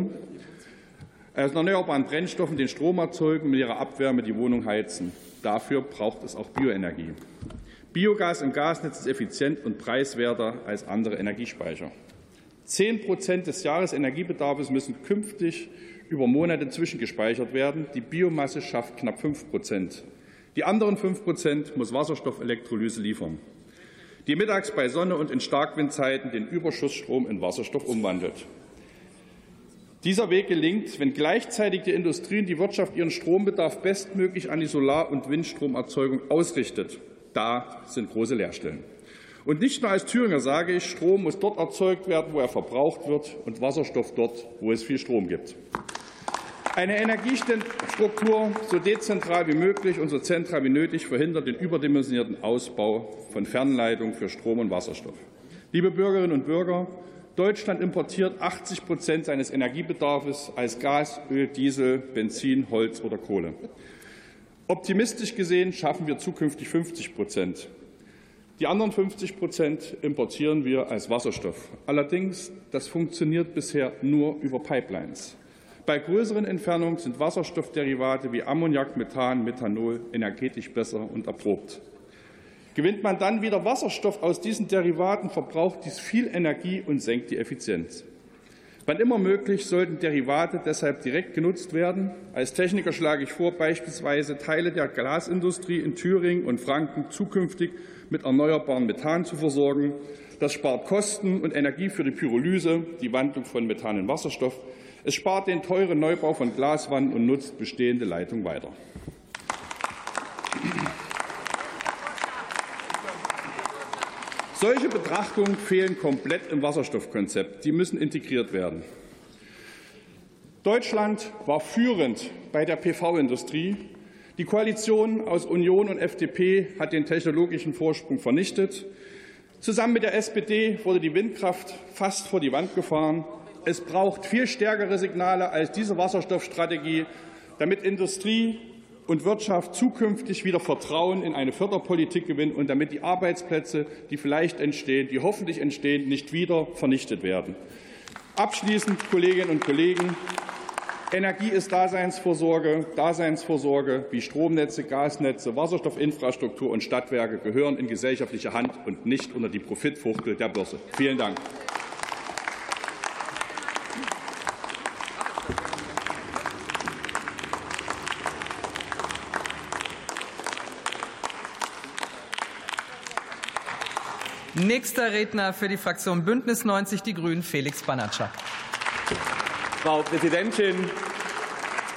[SPEAKER 7] Brennstoffen den Strom erzeugen und mit ihrer Abwärme die Wohnung heizen. Dafür braucht es auch Bioenergie. Biogas im Gasnetz ist effizient und preiswerter als andere Energiespeicher. 10% des Jahresenergiebedarfs müssen künftig über Monate zwischengespeichert werden. Die Biomasse schafft knapp 5%. Die anderen 5% muss Wasserstoffelektrolyse liefern, die mittags bei Sonne und in Starkwindzeiten den Überschussstrom in Wasserstoff umwandelt. Dieser Weg gelingt, wenn gleichzeitig die Industrie und die Wirtschaft ihren Strombedarf bestmöglich an die Solar- und Windstromerzeugung ausrichtet. Da sind große Leerstellen. Und nicht nur als Thüringer sage ich, Strom muss dort erzeugt werden, wo er verbraucht wird, und Wasserstoff dort, wo es viel Strom gibt. Eine Energiestruktur so dezentral wie möglich und so zentral wie nötig verhindert den überdimensionierten Ausbau von Fernleitungen für Strom und Wasserstoff. Liebe Bürgerinnen und Bürger, Deutschland importiert 80% seines Energiebedarfs als Gas, Öl, Diesel, Benzin, Holz oder Kohle. Optimistisch gesehen schaffen wir zukünftig 50%. Die anderen 50% importieren wir als Wasserstoff. Allerdings, das funktioniert bisher nur über Pipelines. Bei größeren Entfernungen sind Wasserstoffderivate wie Ammoniak, Methan, Methanol energetisch besser und erprobt. Gewinnt man dann wieder Wasserstoff aus diesen Derivaten, verbraucht dies viel Energie und senkt die Effizienz. Wann immer möglich, sollten Derivate deshalb direkt genutzt werden. Als Techniker schlage ich vor, beispielsweise Teile der Glasindustrie in Thüringen und Franken zukünftig mit erneuerbarem Methan zu versorgen. Das spart Kosten und Energie für die Pyrolyse, die Wandlung von Methan in Wasserstoff. Es spart den teuren Neubau von Glaswänden und nutzt bestehende Leitungen weiter. Solche Betrachtungen fehlen komplett im Wasserstoffkonzept. Die müssen integriert werden. Deutschland war führend bei der PV-Industrie. Die Koalition aus Union und FDP hat den technologischen Vorsprung vernichtet. Zusammen mit der SPD wurde die Windkraft fast vor die Wand gefahren. Es braucht viel stärkere Signale als diese Wasserstoffstrategie, damit Industrie und Wirtschaft zukünftig wieder Vertrauen in eine Förderpolitik gewinnen und damit die Arbeitsplätze, die vielleicht entstehen, die hoffentlich entstehen, nicht wieder vernichtet werden. Abschließend, Kolleginnen und Kollegen, Energie ist Daseinsvorsorge. Daseinsvorsorge wie Stromnetze, Gasnetze, Wasserstoffinfrastruktur und Stadtwerke gehören in gesellschaftliche Hand und nicht unter die Profitfuchtel der Börse. Vielen Dank.
[SPEAKER 1] Nächster Redner für die Fraktion Bündnis 90 Die Grünen, Felix Banatschak.
[SPEAKER 8] Frau Präsidentin,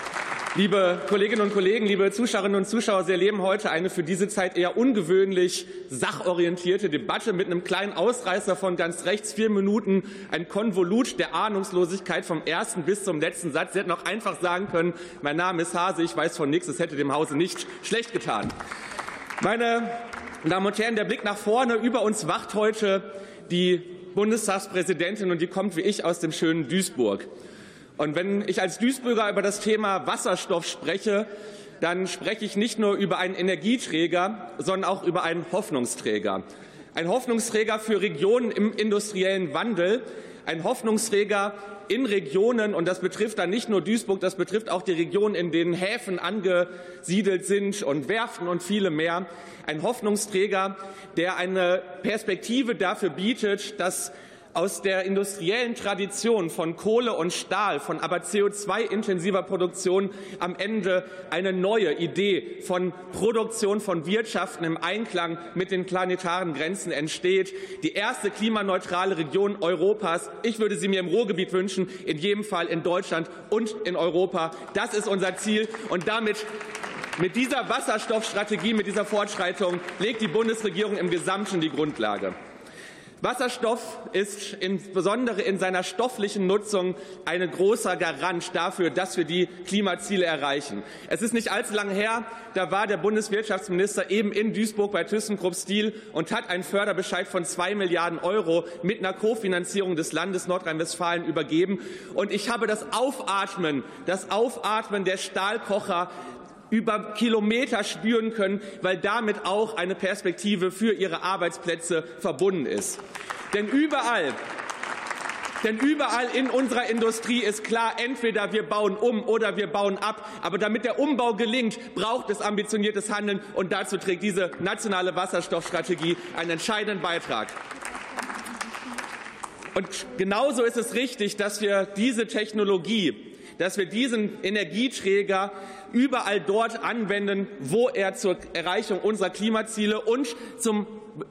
[SPEAKER 8] Liebe Kolleginnen und Kollegen, liebe Zuschauerinnen und Zuschauer, Sie erleben heute eine für diese Zeit eher ungewöhnlich sachorientierte Debatte mit einem kleinen Ausreißer von ganz rechts, 4 Minuten, ein Konvolut der Ahnungslosigkeit vom ersten bis zum letzten Satz. Sie hätten auch einfach sagen können, mein Name ist Hase, ich weiß von nichts, es hätte dem Hause nicht schlecht getan. Meine Damen und Herren, der Blick nach vorne, über uns wacht heute die Bundestagspräsidentin, und die kommt wie ich aus dem schönen Duisburg. Und wenn ich als Duisburger über das Thema Wasserstoff spreche, dann spreche ich nicht nur über einen Energieträger, sondern auch über einen Hoffnungsträger. Ein Hoffnungsträger für Regionen im industriellen Wandel, ein Hoffnungsträger in Regionen, und das betrifft dann nicht nur Duisburg, das betrifft auch die Regionen, in denen Häfen angesiedelt sind und Werften und viele mehr. Ein Hoffnungsträger, der eine Perspektive dafür bietet, dass aus der industriellen Tradition von Kohle und Stahl, von aber CO2-intensiver Produktion am Ende eine neue Idee von Produktion von Wirtschaften im Einklang mit den planetaren Grenzen entsteht. Die erste klimaneutrale Region Europas. Ich würde sie mir im Ruhrgebiet wünschen, in jedem Fall in Deutschland und in Europa. Das ist unser Ziel, und mit dieser Wasserstoffstrategie, mit dieser Fortschreitung legt die Bundesregierung im Gesamten die Grundlage. Wasserstoff ist insbesondere in seiner stofflichen Nutzung ein großer Garant dafür, dass wir die Klimaziele erreichen. Es ist nicht allzu lange her, da war der Bundeswirtschaftsminister eben in Duisburg bei ThyssenKrupp Steel und hat einen Förderbescheid von 2 Milliarden € mit einer Kofinanzierung des Landes Nordrhein-Westfalen übergeben. Und ich habe das Aufatmen der Stahlkocher über Kilometer spüren können, weil damit auch eine Perspektive für ihre Arbeitsplätze verbunden ist. Denn überall in unserer Industrie ist klar, entweder wir bauen um oder wir bauen ab. Aber damit der Umbau gelingt, braucht es ambitioniertes Handeln, und dazu trägt diese nationale Wasserstoffstrategie einen entscheidenden Beitrag. Und genauso ist es richtig, dass wir diese Technologie, dass wir diesen Energieträger überall dort anwenden, wo er zur Erreichung unserer Klimaziele und zum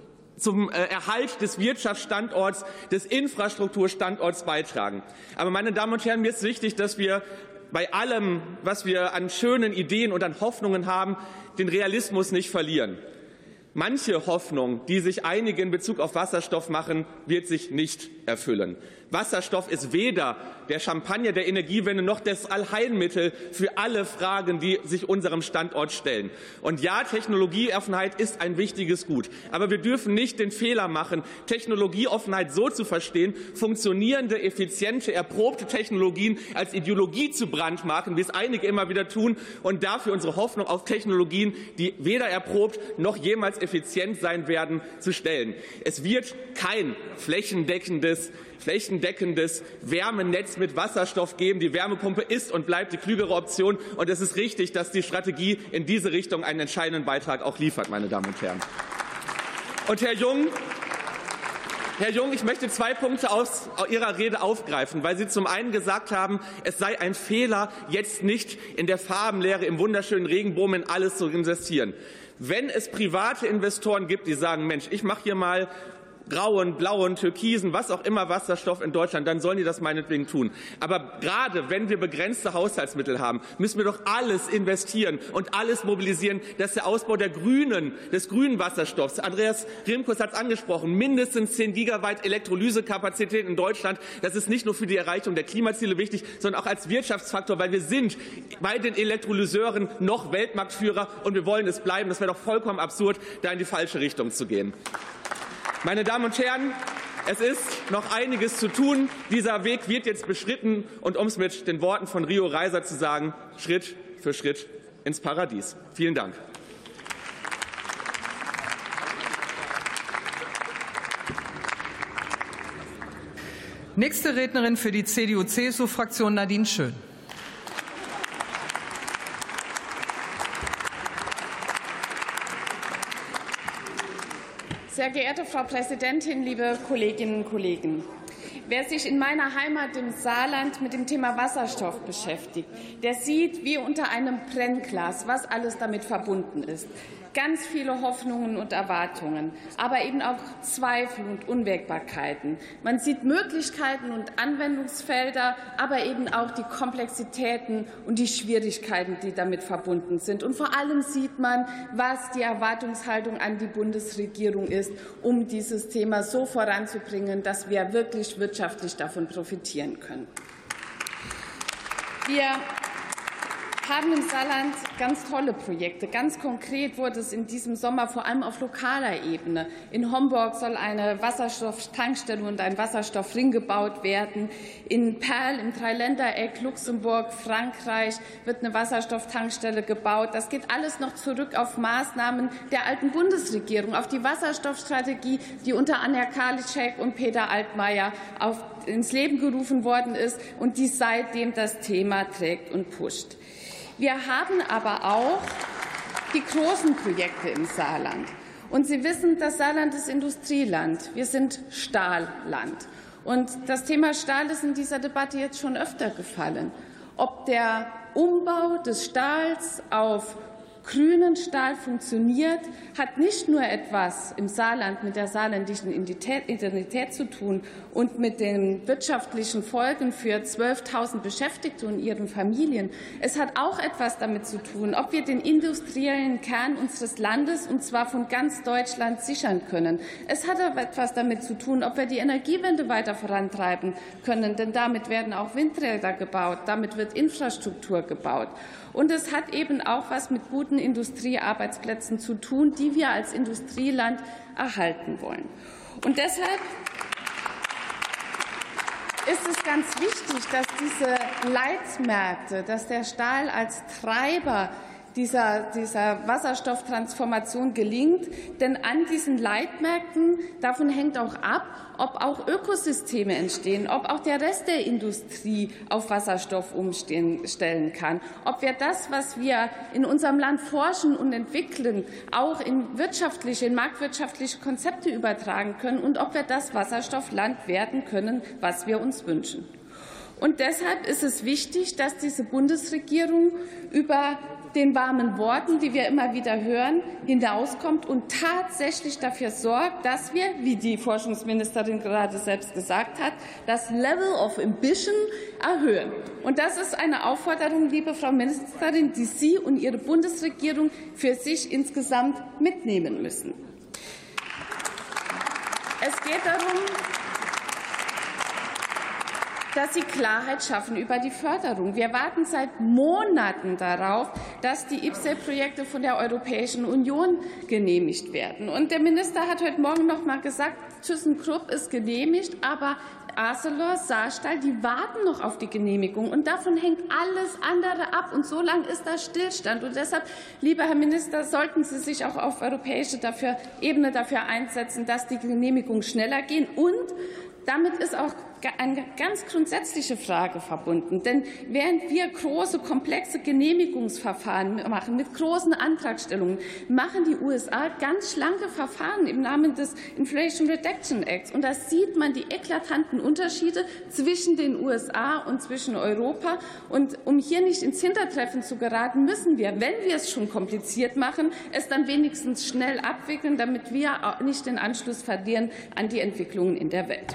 [SPEAKER 8] Erhalt des Wirtschaftsstandorts, des Infrastrukturstandorts beitragen. Aber, meine Damen und Herren, mir ist wichtig, dass wir bei allem, was wir an schönen Ideen und an Hoffnungen haben, den Realismus nicht verlieren. Manche Hoffnung, die sich einige in Bezug auf Wasserstoff machen, wird sich nicht erfüllen. Wasserstoff ist weder der Champagner der Energiewende noch das Allheilmittel für alle Fragen, die sich unserem Standort stellen. Und ja, Technologieoffenheit ist ein wichtiges Gut. Aber wir dürfen nicht den Fehler machen, Technologieoffenheit so zu verstehen, funktionierende, effiziente, erprobte Technologien als Ideologie zu brandmarken, wie es einige immer wieder tun, und dafür unsere Hoffnung auf Technologien, die weder erprobt noch jemals effizient sein werden, zu stellen. Es wird kein flächendeckendes Wärmenetz mit Wasserstoff geben. Die Wärmepumpe ist und bleibt die klügere Option. Und es ist richtig, dass die Strategie in diese Richtung einen entscheidenden Beitrag auch liefert, meine Damen und Herren. Und Herr Jung, ich möchte 2 Punkte aus Ihrer Rede aufgreifen, weil Sie zum einen gesagt haben, es sei ein Fehler, jetzt nicht in der Farbenlehre im wunderschönen Regenbogen in alles zu investieren. Wenn es private Investoren gibt, die sagen, Mensch, ich mache hier mal grauen, blauen, türkisen, was auch immer Wasserstoff in Deutschland, dann sollen die das meinetwegen tun. Aber gerade wenn wir begrenzte Haushaltsmittel haben, müssen wir doch alles investieren und alles mobilisieren, dass der Ausbau des grünen Wasserstoffs, Andreas Rimkus hat es angesprochen, mindestens 10 Gigawatt Elektrolysekapazität in Deutschland, das ist nicht nur für die Erreichung der Klimaziele wichtig, sondern auch als Wirtschaftsfaktor, weil wir sind bei den Elektrolyseuren noch Weltmarktführer und wir wollen es bleiben. Das wäre doch vollkommen absurd, da in die falsche Richtung zu gehen. Meine Damen und Herren, es ist noch einiges zu tun. Dieser Weg wird jetzt beschritten und, um es mit den Worten von Rio Reiser zu sagen, Schritt für Schritt ins Paradies. Vielen Dank.
[SPEAKER 1] Nächste Rednerin für die CDU-CSU-Fraktion, Nadine Schön.
[SPEAKER 9] Sehr geehrte Frau Präsidentin, liebe Kolleginnen und Kollegen! Wer sich in meiner Heimat im Saarland mit dem Thema Wasserstoff beschäftigt, der sieht wie unter einem Brennglas, was alles damit verbunden ist. Ganz viele Hoffnungen und Erwartungen, aber eben auch Zweifel und Unwägbarkeiten. Man sieht Möglichkeiten und Anwendungsfelder, aber eben auch die Komplexitäten und die Schwierigkeiten, die damit verbunden sind. Und vor allem sieht man, was die Erwartungshaltung an die Bundesregierung ist, um dieses Thema so voranzubringen, dass wir wirklich wirtschaftlich davon profitieren können. Wir haben im Saarland ganz tolle Projekte. Ganz konkret wurde es in diesem Sommer vor allem auf lokaler Ebene. In Homburg soll eine Wasserstofftankstelle und ein Wasserstoffring gebaut werden. In Perl im Dreiländereck, Luxemburg, Frankreich wird eine Wasserstofftankstelle gebaut. Das geht alles noch zurück auf Maßnahmen der alten Bundesregierung, auf die Wasserstoffstrategie, die unter Anja Karliczek und Peter Altmaier ins Leben gerufen worden ist und die seitdem das Thema trägt und pusht. Wir haben aber auch die großen Projekte im Saarland. Und Sie wissen, das Saarland ist Industrieland. Wir sind Stahlland. Und das Thema Stahl ist in dieser Debatte jetzt schon öfter gefallen. Ob der Umbau des Stahls auf grünen Stahl funktioniert, hat nicht nur etwas im Saarland mit der saarländischen Identität zu tun und mit den wirtschaftlichen Folgen für 12.000 Beschäftigte und ihren Familien. Es hat auch etwas damit zu tun, ob wir den industriellen Kern unseres Landes, und zwar von ganz Deutschland, sichern können. Es hat aber etwas damit zu tun, ob wir die Energiewende weiter vorantreiben können, denn damit werden auch Windräder gebaut, damit wird Infrastruktur gebaut. Und es hat eben auch etwas mit guten Industriearbeitsplätzen zu tun, die wir als Industrieland erhalten wollen. Und deshalb ist es ganz wichtig, dass diese Leitmärkte, dass der Stahl als Treiber dieser Wasserstofftransformation gelingt. Denn an diesen Leitmärkten, davon hängt auch ab, ob auch Ökosysteme entstehen, ob auch der Rest der Industrie auf Wasserstoff umstellen kann, ob wir das, was wir in unserem Land forschen und entwickeln, auch in marktwirtschaftliche Konzepte übertragen können und ob wir das Wasserstoffland werden können, was wir uns wünschen. Und deshalb ist es wichtig, dass diese Bundesregierung über den warmen Worten, die wir immer wieder hören, hinauskommt und tatsächlich dafür sorgt, dass wir, wie die Forschungsministerin gerade selbst gesagt hat, das Level of Ambition erhöhen. Und das ist eine Aufforderung, liebe Frau Ministerin, die Sie und Ihre Bundesregierung für sich insgesamt mitnehmen müssen. Es geht darum, dass Sie Klarheit schaffen über die Förderung. Wir warten seit Monaten darauf, dass die IPCEI-Projekte von der Europäischen Union genehmigt werden. Und der Minister hat heute Morgen noch mal gesagt, ThyssenKrupp ist genehmigt, aber Arcelor, Saarstahl, die warten noch auf die Genehmigung. Und davon hängt alles andere ab. Und so lange ist da Stillstand. Und deshalb, lieber Herr Minister, sollten Sie sich auch auf europäischer Ebene dafür einsetzen, dass die Genehmigungen schneller gehen. Und damit ist auch eine ganz grundsätzliche Frage verbunden. Denn während wir große, komplexe Genehmigungsverfahren machen, mit großen Antragstellungen, machen die USA ganz schlanke Verfahren im Namen des Inflation Reduction Acts. Und da sieht man die eklatanten Unterschiede zwischen den USA und zwischen Europa. Und um hier nicht ins Hintertreffen zu geraten, müssen wir, wenn wir es schon kompliziert machen, es dann wenigstens schnell abwickeln, damit wir nicht den Anschluss verlieren an die Entwicklungen in der Welt.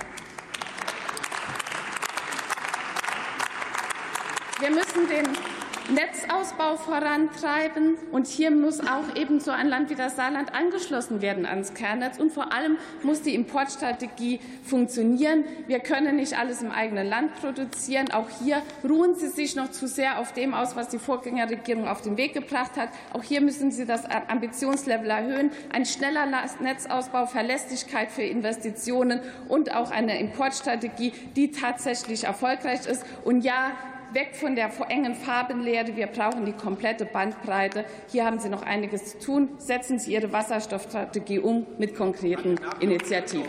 [SPEAKER 9] Wir müssen den Netzausbau vorantreiben. Und hier muss auch ebenso ein Land wie das Saarland angeschlossen werden ans Kernnetz. Und vor allem muss die Importstrategie funktionieren. Wir können nicht alles im eigenen Land produzieren. Auch hier ruhen Sie sich noch zu sehr auf dem aus, was die Vorgängerregierung auf den Weg gebracht hat. Auch hier müssen Sie das Ambitionslevel erhöhen. Ein schneller Netzausbau, Verlässlichkeit für Investitionen und auch eine Importstrategie, die tatsächlich erfolgreich ist. Und ja, weg von der engen Farbenlehre. Wir brauchen die komplette Bandbreite. Hier haben Sie noch einiges zu tun. Setzen Sie Ihre Wasserstoffstrategie um mit konkreten Initiativen.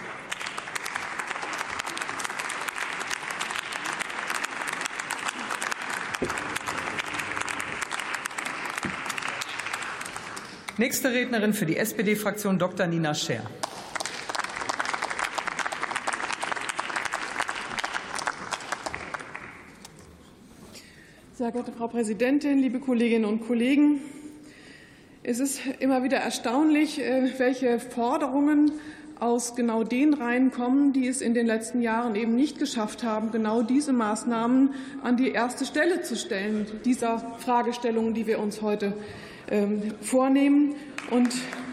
[SPEAKER 1] Nächste Rednerin für die SPD-Fraktion Dr. Nina Scher.
[SPEAKER 10] Sehr geehrte Frau Präsidentin, liebe Kolleginnen und Kollegen! Es ist immer wieder erstaunlich, welche Forderungen aus genau den Reihen kommen, die es in den letzten Jahren eben nicht geschafft haben, genau diese Maßnahmen an die erste Stelle zu stellen, dieser Fragestellungen, die wir uns heute vornehmen. Und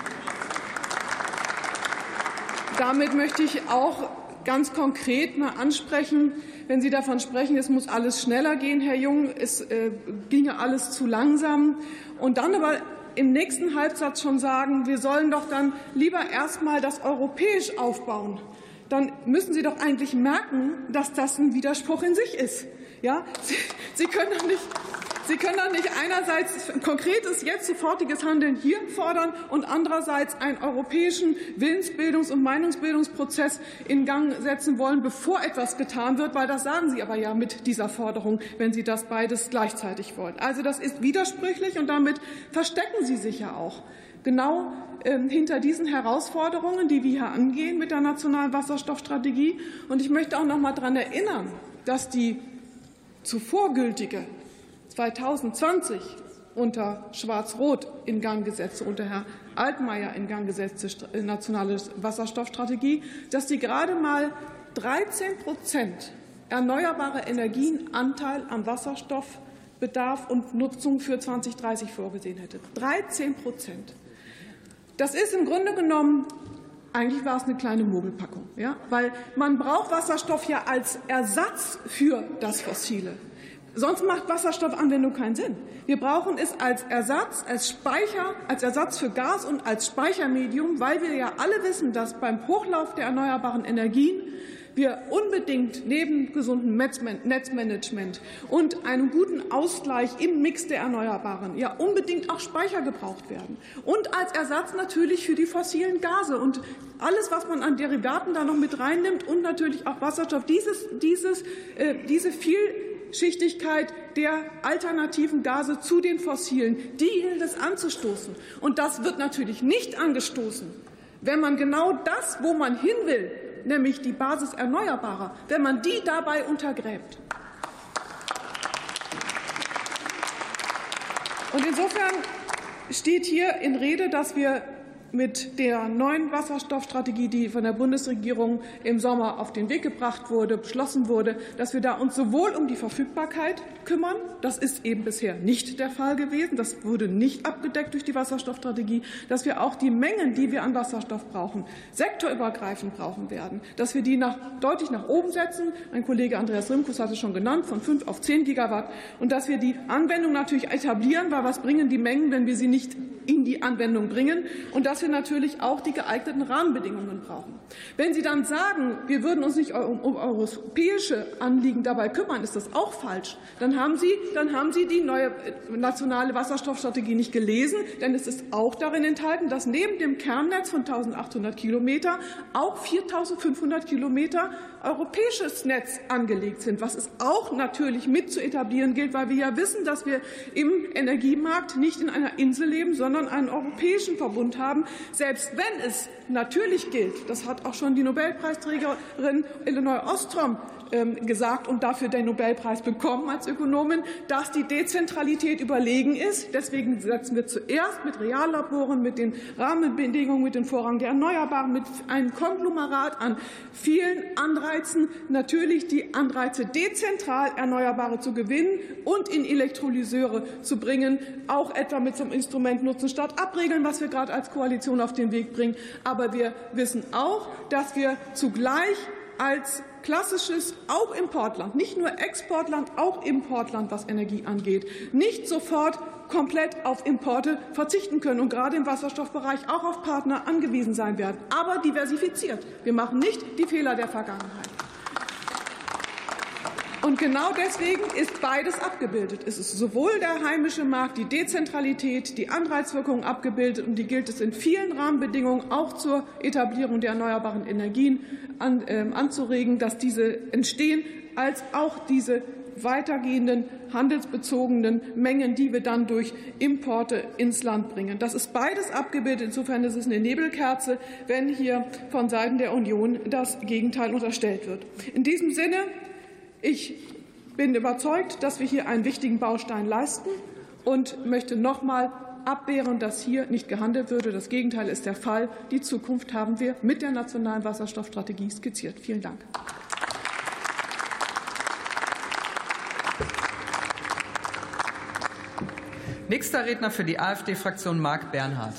[SPEAKER 10] damit möchte ich auch ganz konkret mal ansprechen, wenn Sie davon sprechen, es muss alles schneller gehen, Herr Jung, es ginge alles zu langsam, und dann aber im nächsten Halbsatz schon sagen, wir sollen doch dann lieber erst mal das europäisch aufbauen, dann müssen Sie doch eigentlich merken, dass das ein Widerspruch in sich ist. Ja? Sie können doch nicht einerseits konkretes, jetzt sofortiges Handeln hier fordern und andererseits einen europäischen Willensbildungs- und Meinungsbildungsprozess in Gang setzen wollen, bevor etwas getan wird, weil das sagen Sie aber ja mit dieser Forderung, wenn Sie das beides gleichzeitig wollen. Also das ist widersprüchlich, und damit verstecken Sie sich ja auch genau hinter diesen Herausforderungen, die wir hier angehen mit der nationalen Wasserstoffstrategie. Und ich möchte auch noch mal daran erinnern, dass die zuvor gültige 2020 unter Schwarz-Rot in Gang gesetzte, unter Herrn Altmaier in Gang gesetzte nationale Wasserstoffstrategie, dass die gerade mal 13% erneuerbare Energienanteil am Wasserstoffbedarf und Nutzung für 2030 vorgesehen hätte. 13%. Das ist im Grunde genommen, eigentlich war es eine kleine Mogelpackung, ja? Weil man braucht Wasserstoff ja als Ersatz für das Fossile. Sonst macht Wasserstoffanwendung keinen Sinn. Wir brauchen es als Ersatz, als Speicher, als Ersatz für Gas und als Speichermedium, weil wir ja alle wissen, dass beim Hochlauf der erneuerbaren Energien wir unbedingt neben gesundem Netzmanagement und einem guten Ausgleich im Mix der Erneuerbaren ja unbedingt auch Speicher gebraucht werden. Und als Ersatz natürlich für die fossilen Gase und alles, was man an Derivaten da noch mit reinnimmt, und natürlich auch Wasserstoff. Diese Vielschichtigkeit der alternativen Gase zu den fossilen, die gilt es anzustoßen. Und das wird natürlich nicht angestoßen, wenn man genau das, wo man hin will, nämlich die Basis Erneuerbarer, wenn man die dabei untergräbt. Und insofern steht hier in Rede, dass wir mit der neuen Wasserstoffstrategie, die von der Bundesregierung im Sommer auf den Weg gebracht wurde, beschlossen wurde, dass wir da uns sowohl um die Verfügbarkeit kümmern, das ist eben bisher nicht der Fall gewesen, das wurde nicht abgedeckt durch die Wasserstoffstrategie, dass wir auch die Mengen, die wir an Wasserstoff brauchen, sektorübergreifend brauchen werden, dass wir die deutlich nach oben setzen, mein Kollege Andreas Rimkus hat es schon genannt, von 5 auf 10 Gigawatt, und dass wir die Anwendung natürlich etablieren, weil was bringen die Mengen, wenn wir sie nicht in die Anwendung bringen, und dass wir natürlich auch die geeigneten Rahmenbedingungen brauchen. Wenn Sie dann sagen, wir würden uns nicht um europäische Anliegen dabei kümmern, ist das auch falsch. Dann haben Sie die neue nationale Wasserstoffstrategie nicht gelesen, denn es ist auch darin enthalten, dass neben dem Kernnetz von 1.800 Kilometer auch 4.500 Kilometer europäisches Netz angelegt sind, was es auch natürlich mit zu etablieren gilt, weil wir ja wissen, dass wir im Energiemarkt nicht in einer Insel leben, sondern einen europäischen Verbund haben. Selbst wenn es natürlich gilt, das hat auch schon die Nobelpreisträgerin Elinor Ostrom gesagt und dafür den Nobelpreis bekommen als Ökonomin, dass die Dezentralität überlegen ist. Deswegen setzen wir zuerst mit Reallaboren, mit den Rahmenbedingungen, mit dem Vorrang der Erneuerbaren, mit einem Konglomerat an vielen Anreizen, natürlich die Anreize dezentral Erneuerbare zu gewinnen und in Elektrolyseure zu bringen, auch etwa mit so einem Instrument Nutzen statt Abregeln, was wir gerade als Koalition auf den Weg bringen. Aber wir wissen auch, dass wir zugleich als klassisches, auch Importland, nicht nur Exportland, auch Importland, was Energie angeht, nicht sofort komplett auf Importe verzichten können und gerade im Wasserstoffbereich auch auf Partner angewiesen sein werden, aber diversifiziert. Wir machen nicht die Fehler der Vergangenheit. Und genau deswegen ist beides abgebildet. Es ist sowohl der heimische Markt, die Dezentralität, die Anreizwirkung abgebildet, und die gilt es in vielen Rahmenbedingungen auch zur Etablierung der erneuerbaren Energien anzuregen, dass diese entstehen, als auch diese weitergehenden handelsbezogenen Mengen, die wir dann durch Importe ins Land bringen. Das ist beides abgebildet. Insofern ist es eine Nebelkerze, wenn hier von Seiten der Union das Gegenteil unterstellt wird. In diesem Sinne, ich bin überzeugt, dass wir hier einen wichtigen Baustein leisten und möchte noch einmal abwehren, dass hier nicht gehandelt würde. Das Gegenteil ist der Fall. Die Zukunft haben wir mit der nationalen Wasserstoffstrategie skizziert. Vielen Dank.
[SPEAKER 1] Nächster Redner für die AfD-Fraktion Marc Bernhard.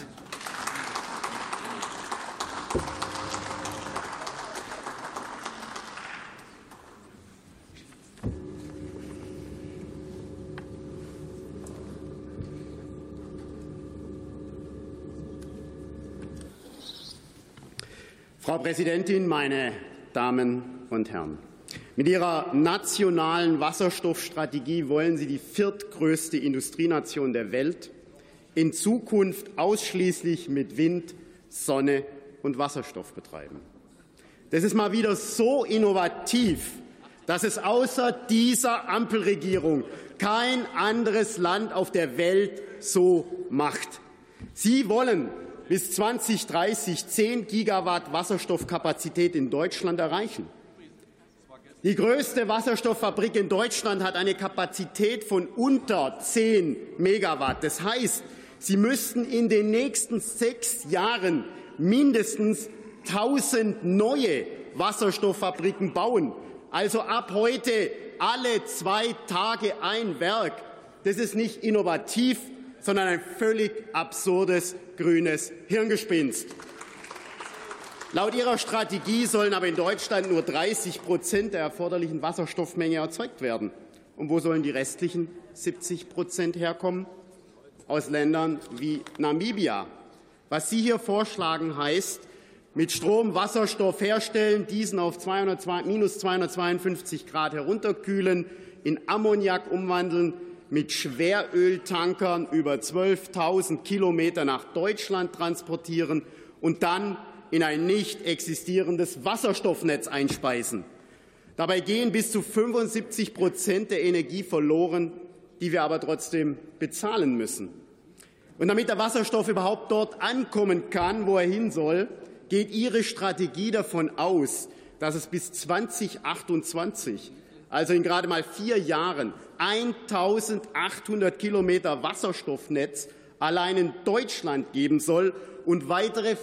[SPEAKER 11] Frau Präsidentin, meine Damen und Herren! Mit Ihrer nationalen Wasserstoffstrategie wollen Sie die viertgrößte Industrienation der Welt in Zukunft ausschließlich mit Wind, Sonne und Wasserstoff betreiben. Das ist mal wieder so innovativ, dass es außer dieser Ampelregierung kein anderes Land auf der Welt so macht. Sie wollen bis 2030 10 Gigawatt Wasserstoffkapazität in Deutschland erreichen. Die größte Wasserstofffabrik in Deutschland hat eine Kapazität von unter 10 Megawatt. Das heißt, Sie müssten in den nächsten 6 Jahren mindestens 1000 neue Wasserstofffabriken bauen. Also ab heute alle 2 Tage ein Werk. Das ist nicht innovativ, sondern ein völlig absurdes grünes Hirngespinst. Laut Ihrer Strategie sollen aber in Deutschland nur 30% der erforderlichen Wasserstoffmenge erzeugt werden. Und wo sollen die restlichen 70% herkommen? Aus Ländern wie Namibia. Was Sie hier vorschlagen, heißt, mit Strom Wasserstoff herstellen, diesen auf minus 252 Grad herunterkühlen, in Ammoniak umwandeln, mit Schweröltankern über 12.000 Kilometer nach Deutschland transportieren und dann in ein nicht existierendes Wasserstoffnetz einspeisen. Dabei gehen bis zu 75% der Energie verloren, die wir aber trotzdem bezahlen müssen. Und damit der Wasserstoff überhaupt dort ankommen kann, wo er hin soll, geht Ihre Strategie davon aus, dass es bis 2028, also in gerade mal 4 Jahren, 1.800 Kilometer Wasserstoffnetz allein in Deutschland geben soll und weitere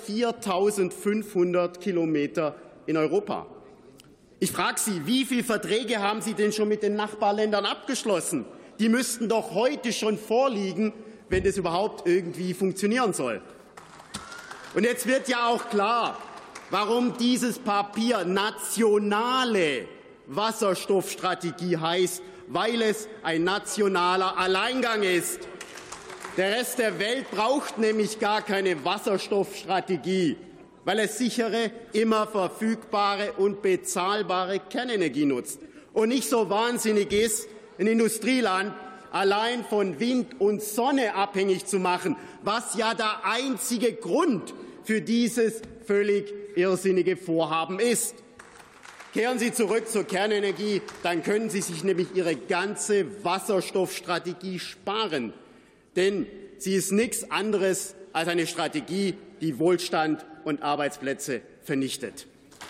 [SPEAKER 11] 4.500 Kilometer in Europa. Ich frage Sie, wie viele Verträge haben Sie denn schon mit den Nachbarländern abgeschlossen? Die müssten doch heute schon vorliegen, wenn das überhaupt irgendwie funktionieren soll. Und jetzt wird ja auch klar, warum dieses Papier nationale Wasserstoffstrategie heißt, weil es ein nationaler Alleingang ist. Der Rest der Welt braucht nämlich gar keine Wasserstoffstrategie, weil es sichere, immer verfügbare und bezahlbare Kernenergie nutzt und nicht so wahnsinnig ist, ein Industrieland allein von Wind und Sonne abhängig zu machen, was ja der einzige Grund für dieses völlig irrsinnige Vorhaben ist. Kehren Sie zurück zur Kernenergie, dann können Sie sich nämlich Ihre ganze Wasserstoffstrategie sparen. Denn sie ist nichts anderes als eine Strategie, die Wohlstand und Arbeitsplätze vernichtet.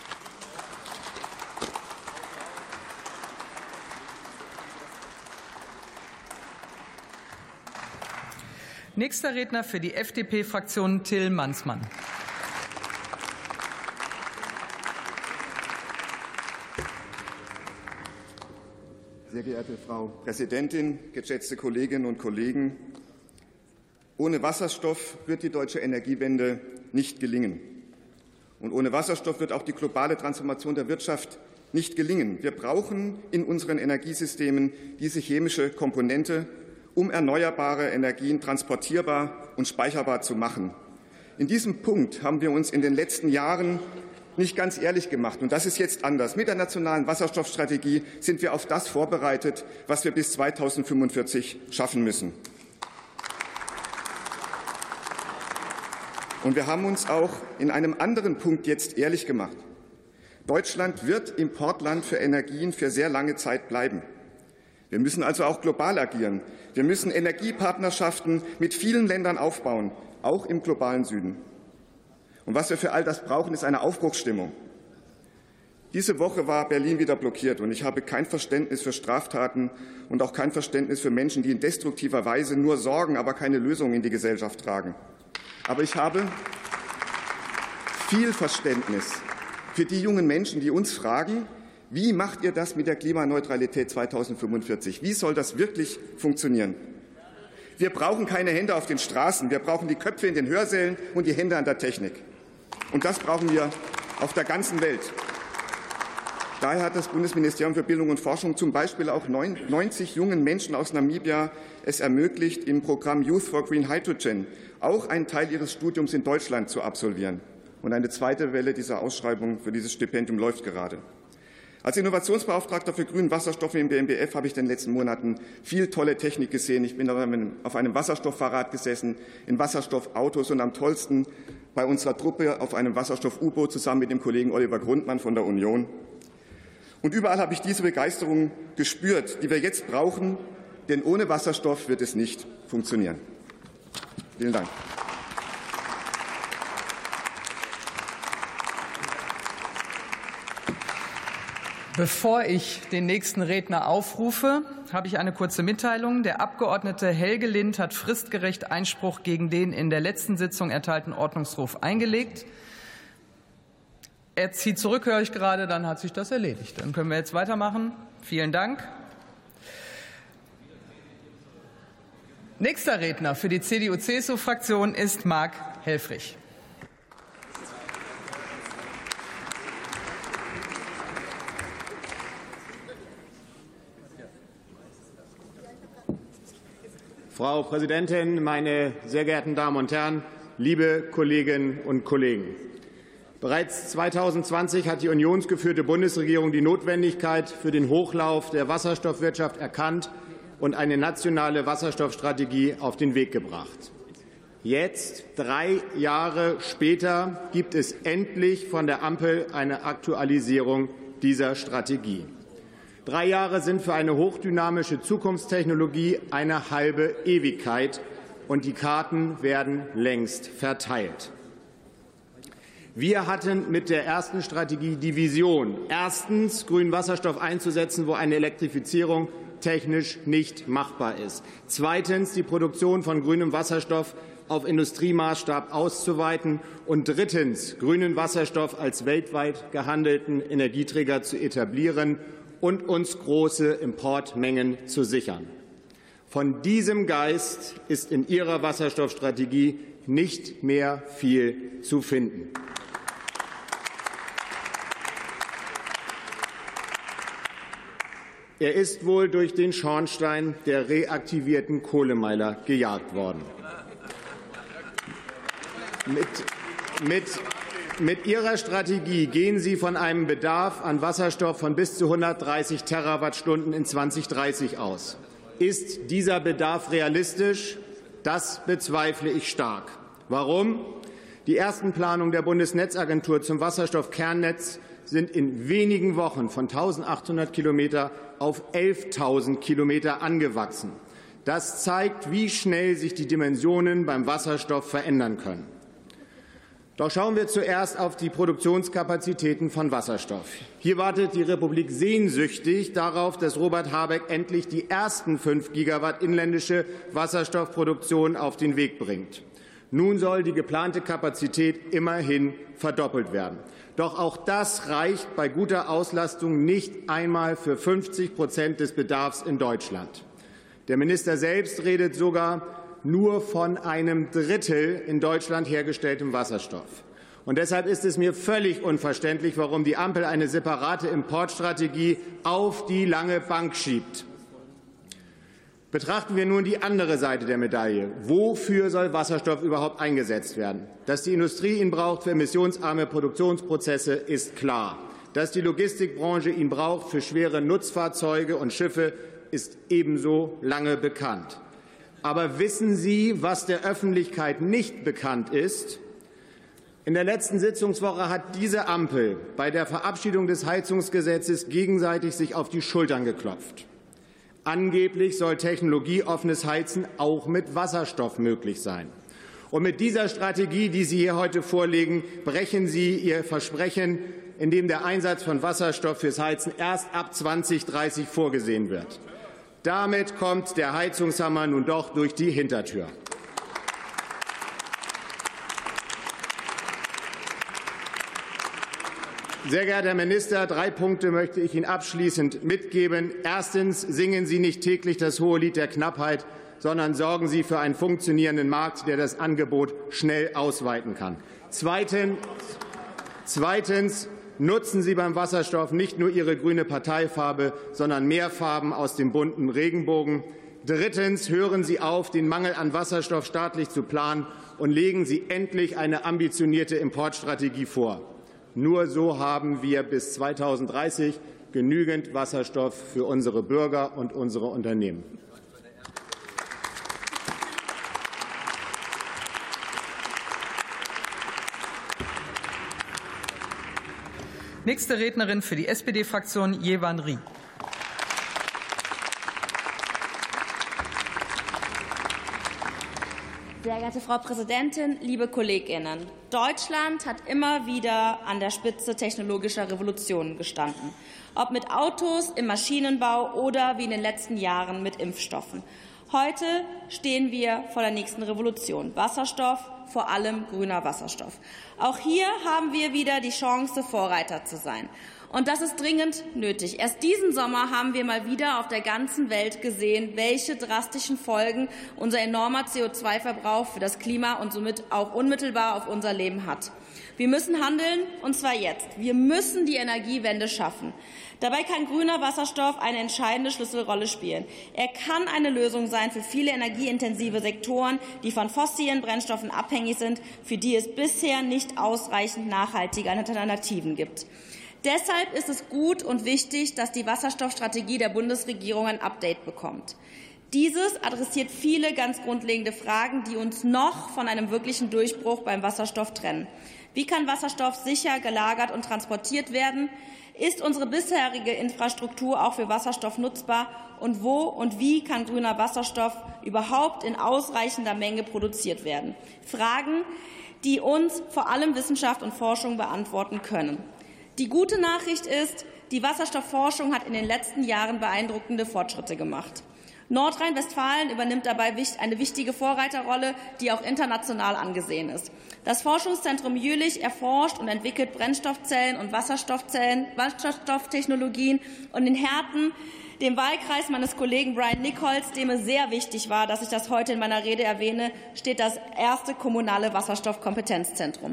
[SPEAKER 1] Nächster Redner für die FDP-Fraktion Till Mansmann.
[SPEAKER 12] Sehr geehrte Frau Präsidentin, geschätzte Kolleginnen und Kollegen! Ohne Wasserstoff wird die deutsche Energiewende nicht gelingen. Und ohne Wasserstoff wird auch die globale Transformation der Wirtschaft nicht gelingen. Wir brauchen in unseren Energiesystemen diese chemische Komponente, um erneuerbare Energien transportierbar und speicherbar zu machen. In diesem Punkt haben wir uns in den letzten Jahren nicht ganz ehrlich gemacht. Und das ist jetzt anders. Mit der nationalen Wasserstoffstrategie sind wir auf das vorbereitet, was wir bis 2045 schaffen müssen. Und wir haben uns auch in einem anderen Punkt jetzt ehrlich gemacht. Deutschland wird Importland für Energien für sehr lange Zeit bleiben. Wir müssen also auch global agieren. Wir müssen Energiepartnerschaften mit vielen Ländern aufbauen, auch im globalen Süden. Und was wir für all das brauchen, ist eine Aufbruchsstimmung. Diese Woche war Berlin wieder blockiert, und ich habe kein Verständnis für Straftaten und auch kein Verständnis für Menschen, die in destruktiver Weise nur Sorgen, aber keine Lösungen in die Gesellschaft tragen. Aber ich habe viel Verständnis für die jungen Menschen, die uns fragen, wie macht ihr das mit der Klimaneutralität 2045? Wie soll das wirklich funktionieren? Wir brauchen keine Hände auf den Straßen, wir brauchen die Köpfe in den Hörsälen und die Hände an der Technik. Und das brauchen wir auf der ganzen Welt. Daher hat das Bundesministerium für Bildung und Forschung zum Beispiel auch 90 jungen Menschen aus Namibia es ermöglicht, im Programm Youth for Green Hydrogen auch einen Teil ihres Studiums in Deutschland zu absolvieren. Und eine zweite Welle dieser Ausschreibung für dieses Stipendium läuft gerade. Als Innovationsbeauftragter für grünen Wasserstoff im BMBF habe ich in den letzten Monaten viel tolle Technik gesehen. Ich bin auf einem Wasserstofffahrrad gesessen, in Wasserstoffautos und am tollsten bei unserer Truppe auf einem Wasserstoff-U-Boot zusammen mit dem Kollegen Oliver Grundmann von der Union. Und überall habe ich diese Begeisterung gespürt, die wir jetzt brauchen, denn ohne Wasserstoff wird es nicht funktionieren. Vielen Dank.
[SPEAKER 1] Bevor ich den nächsten Redner aufrufe, habe ich eine kurze Mitteilung. Der Abgeordnete Helge Lind hat fristgerecht Einspruch gegen den in der letzten Sitzung erteilten Ordnungsruf eingelegt. Er zieht zurück, höre ich gerade, dann hat sich das erledigt. Dann können wir jetzt weitermachen. Vielen Dank. Nächster Redner für die CDU-CSU-Fraktion ist Marc Helfrich.
[SPEAKER 11] Frau Präsidentin, meine sehr geehrten Damen und Herren, liebe Kolleginnen und Kollegen! Bereits 2020 hat die unionsgeführte Bundesregierung die Notwendigkeit für den Hochlauf der Wasserstoffwirtschaft erkannt und eine nationale Wasserstoffstrategie auf den Weg gebracht. Jetzt, 3 Jahre später, gibt es endlich von der Ampel eine Aktualisierung dieser Strategie. 3 Jahre sind für eine hochdynamische Zukunftstechnologie eine halbe Ewigkeit, und die Karten werden längst verteilt. Wir hatten mit der ersten Strategie die Vision, erstens grünen Wasserstoff einzusetzen, wo eine Elektrifizierung technisch nicht machbar ist. Zweitens die Produktion von grünem Wasserstoff auf Industriemaßstab auszuweiten und drittens grünen Wasserstoff als weltweit gehandelten Energieträger zu etablieren und uns große Importmengen zu sichern. Von diesem Geist ist in Ihrer Wasserstoffstrategie nicht mehr viel zu finden. Er ist wohl durch den Schornstein der reaktivierten Kohlemeiler gejagt worden. Mit Ihrer Strategie gehen Sie von einem Bedarf an Wasserstoff von bis zu 130 Terawattstunden in 2030 aus. Ist dieser Bedarf realistisch? Das bezweifle ich stark. Warum? Die ersten Planungen der Bundesnetzagentur zum Wasserstoffkernnetz sind in wenigen Wochen von 1.800 Kilometer auf 11.000 Kilometer angewachsen. Das zeigt, wie schnell sich die Dimensionen beim Wasserstoff verändern können. Doch schauen wir zuerst auf die Produktionskapazitäten von Wasserstoff. Hier wartet die Republik sehnsüchtig darauf, dass Robert Habeck endlich die ersten 5 Gigawatt inländische Wasserstoffproduktion auf den Weg bringt. Nun soll die geplante Kapazität immerhin verdoppelt werden. Doch auch das reicht bei guter Auslastung nicht einmal für 50% des Bedarfs in Deutschland. Der Minister selbst redet sogar nur von einem Drittel in Deutschland hergestelltem Wasserstoff. Und deshalb ist es mir völlig unverständlich, warum die Ampel eine separate Importstrategie auf die lange Bank schiebt. Betrachten wir nun die andere Seite der Medaille. Wofür soll Wasserstoff überhaupt eingesetzt werden? Dass die Industrie ihn braucht für emissionsarme Produktionsprozesse, ist klar. Dass die Logistikbranche ihn braucht für schwere Nutzfahrzeuge und Schiffe, ist ebenso lange bekannt. Aber wissen Sie, was der Öffentlichkeit nicht bekannt ist? In der letzten Sitzungswoche hat diese Ampel bei der Verabschiedung des Heizungsgesetzes gegenseitig sich auf die Schultern geklopft. Angeblich soll technologieoffenes Heizen auch mit Wasserstoff möglich sein. Und mit dieser Strategie, die Sie hier heute vorlegen, brechen Sie Ihr Versprechen in dem der Einsatz von Wasserstoff fürs Heizen erst ab 2030 vorgesehen wird. Damit kommt der Heizungshammer nun doch durch die Hintertür. Sehr geehrter Herr Minister, 3 Punkte möchte ich Ihnen abschließend mitgeben. Erstens singen Sie nicht täglich das hohe Lied der Knappheit, sondern sorgen Sie für einen funktionierenden Markt, der das Angebot schnell ausweiten kann. Zweitens nutzen Sie beim Wasserstoff nicht nur Ihre grüne Parteifarbe, sondern mehr Farben aus dem bunten Regenbogen. Drittens hören Sie auf, den Mangel an Wasserstoff staatlich zu planen, und legen Sie endlich eine ambitionierte Importstrategie vor. Nur so haben wir bis 2030 genügend Wasserstoff für unsere Bürger und unsere Unternehmen.
[SPEAKER 1] Nächste Rednerin für die SPD-Fraktion, Jevan Rie.
[SPEAKER 13] Sehr geehrte Frau Präsidentin, liebe KollegInnen! Deutschland hat immer wieder an der Spitze technologischer Revolutionen gestanden. Ob mit Autos, im Maschinenbau oder wie in den letzten Jahren mit Impfstoffen. Heute stehen wir vor der nächsten Revolution. Wasserstoff, vor allem grüner Wasserstoff. Auch hier haben wir wieder die Chance, Vorreiter zu sein. Und das ist dringend nötig. Erst diesen Sommer haben wir mal wieder auf der ganzen Welt gesehen, welche drastischen Folgen unser enormer CO2-Verbrauch für das Klima und somit auch unmittelbar auf unser Leben hat. Wir müssen handeln, und zwar jetzt. Wir müssen die Energiewende schaffen. Dabei kann grüner Wasserstoff eine entscheidende Schlüsselrolle spielen. Er kann eine Lösung sein für viele energieintensive Sektoren, die von fossilen Brennstoffen abhängig sind, für die es bisher nicht ausreichend nachhaltige Alternativen gibt. Deshalb ist es gut und wichtig, dass die Wasserstoffstrategie der Bundesregierung ein Update bekommt. Dieses adressiert viele ganz grundlegende Fragen, die uns noch von einem wirklichen Durchbruch beim Wasserstoff trennen. Wie kann Wasserstoff sicher gelagert und transportiert werden? Ist unsere bisherige Infrastruktur auch für Wasserstoff nutzbar? Und wo und wie kann grüner Wasserstoff überhaupt in ausreichender Menge produziert werden? Fragen, die uns vor allem Wissenschaft und Forschung beantworten können. Die gute Nachricht ist, die Wasserstoffforschung hat in den letzten Jahren beeindruckende Fortschritte gemacht. Nordrhein-Westfalen übernimmt dabei eine wichtige Vorreiterrolle, die auch international angesehen ist. Das Forschungszentrum Jülich erforscht und entwickelt Brennstoffzellen und Wasserstofftechnologien. Und in Herten, dem Wahlkreis meines Kollegen Brian Nichols, dem es sehr wichtig war, dass ich das heute in meiner Rede erwähne, steht das erste kommunale Wasserstoffkompetenzzentrum.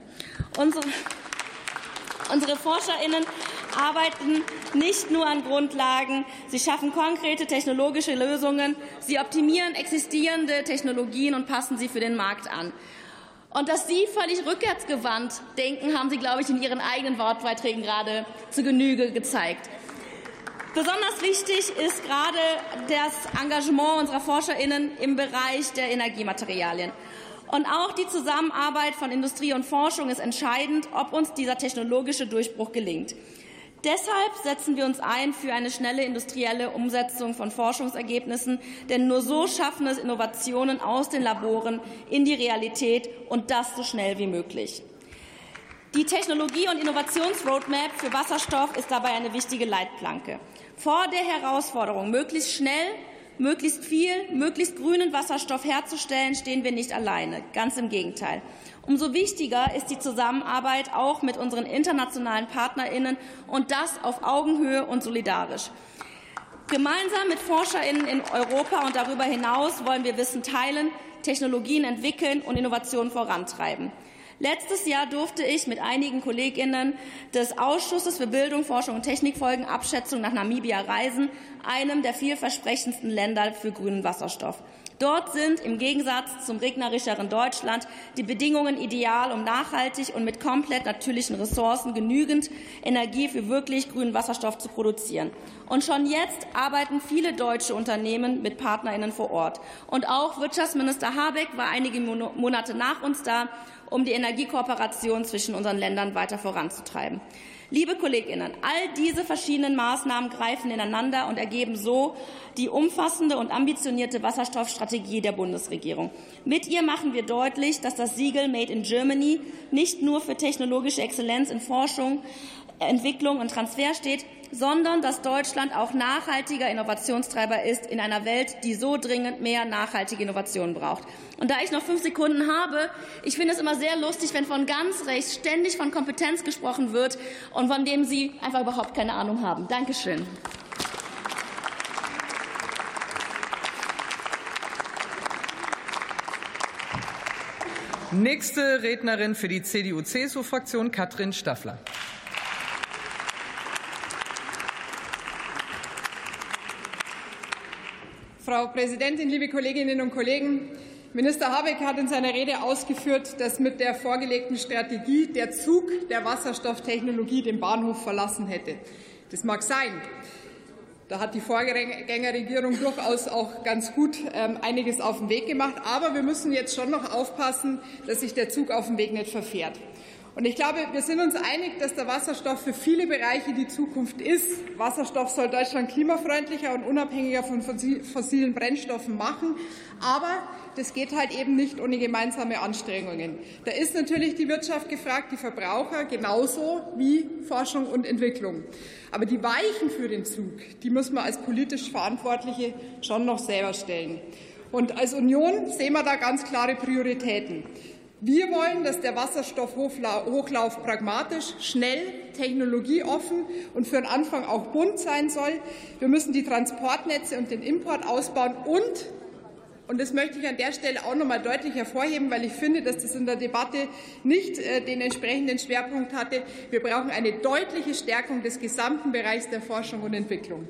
[SPEAKER 13] Unsere ForscherInnen arbeiten nicht nur an Grundlagen, sie schaffen konkrete technologische Lösungen, sie optimieren existierende Technologien und passen sie für den Markt an. Und dass Sie völlig rückwärtsgewandt denken, haben Sie, glaube ich, in Ihren eigenen Wortbeiträgen gerade zu Genüge gezeigt. Besonders wichtig ist gerade das Engagement unserer ForscherInnen im Bereich der Energiematerialien. Und auch die Zusammenarbeit von Industrie und Forschung ist entscheidend, ob uns dieser technologische Durchbruch gelingt. Deshalb setzen wir uns ein für eine schnelle industrielle Umsetzung von Forschungsergebnissen, denn nur so schaffen es Innovationen aus den Laboren in die Realität, und das so schnell wie möglich. Die Technologie- und Innovationsroadmap für Wasserstoff ist dabei eine wichtige Leitplanke. Vor der Herausforderung, möglichst schnell, möglichst viel, möglichst grünen Wasserstoff herzustellen, stehen wir nicht alleine. Ganz im Gegenteil. Umso wichtiger ist die Zusammenarbeit auch mit unseren internationalen PartnerInnen, und das auf Augenhöhe und solidarisch. Gemeinsam mit ForscherInnen in Europa und darüber hinaus wollen wir Wissen teilen, Technologien entwickeln und Innovationen vorantreiben. Letztes Jahr durfte ich mit einigen KollegInnen des Ausschusses für Bildung, Forschung und Technikfolgenabschätzung nach Namibia reisen, einem der vielversprechendsten Länder für grünen Wasserstoff. Dort sind im Gegensatz zum regnerischeren Deutschland die Bedingungen ideal, um nachhaltig und mit komplett natürlichen Ressourcen genügend Energie für wirklich grünen Wasserstoff zu produzieren. Und schon jetzt arbeiten viele deutsche Unternehmen mit PartnerInnen vor Ort. Und auch Wirtschaftsminister Habeck war einige Monate nach uns da, um die Energiekooperation zwischen unseren Ländern weiter voranzutreiben. Liebe KollegInnen, all diese verschiedenen Maßnahmen greifen ineinander und ergeben so die umfassende und ambitionierte Wasserstoffstrategie der Bundesregierung. Mit ihr machen wir deutlich, dass das Siegel Made in Germany nicht nur für technologische Exzellenz in Forschung, Entwicklung und Transfer steht, sondern dass Deutschland auch nachhaltiger Innovationstreiber ist in einer Welt, die so dringend mehr nachhaltige Innovationen braucht. Und da ich noch 5 Sekunden habe, ich finde es immer sehr lustig, wenn von ganz rechts ständig von Kompetenz gesprochen wird und von dem Sie einfach überhaupt keine Ahnung haben. Dankeschön.
[SPEAKER 1] Nächste Rednerin für die CDU-CSU-Fraktion, Katrin Staffler.
[SPEAKER 10] Frau Präsidentin, liebe Kolleginnen und Kollegen! Minister Habeck hat in seiner Rede ausgeführt, dass mit der vorgelegten Strategie der Zug der Wasserstofftechnologie den Bahnhof verlassen hätte. Das mag sein. Da hat die Vorgängerregierung durchaus auch ganz gut einiges auf den Weg gemacht. Aber wir müssen jetzt schon noch aufpassen, dass sich der Zug auf dem Weg nicht verfährt. Und ich glaube, wir sind uns einig, dass der Wasserstoff für viele Bereiche die Zukunft ist. Wasserstoff soll Deutschland klimafreundlicher und unabhängiger von fossilen Brennstoffen machen. Aber das geht halt eben nicht ohne gemeinsame Anstrengungen. Da ist natürlich die Wirtschaft gefragt, die Verbraucher genauso wie Forschung und Entwicklung. Aber die Weichen für den Zug, die müssen wir als politisch Verantwortliche schon noch selber stellen. Und als Union sehen wir da ganz klare Prioritäten. Wir wollen, dass der Wasserstoffhochlauf pragmatisch, schnell, technologieoffen und für den Anfang auch bunt sein soll. Wir müssen die Transportnetze und den Import ausbauen und das möchte ich an der Stelle auch noch einmal deutlich hervorheben, weil ich finde, dass das in der Debatte nicht den entsprechenden Schwerpunkt hatte. Wir brauchen eine deutliche Stärkung des gesamten Bereichs der Forschung und Entwicklung.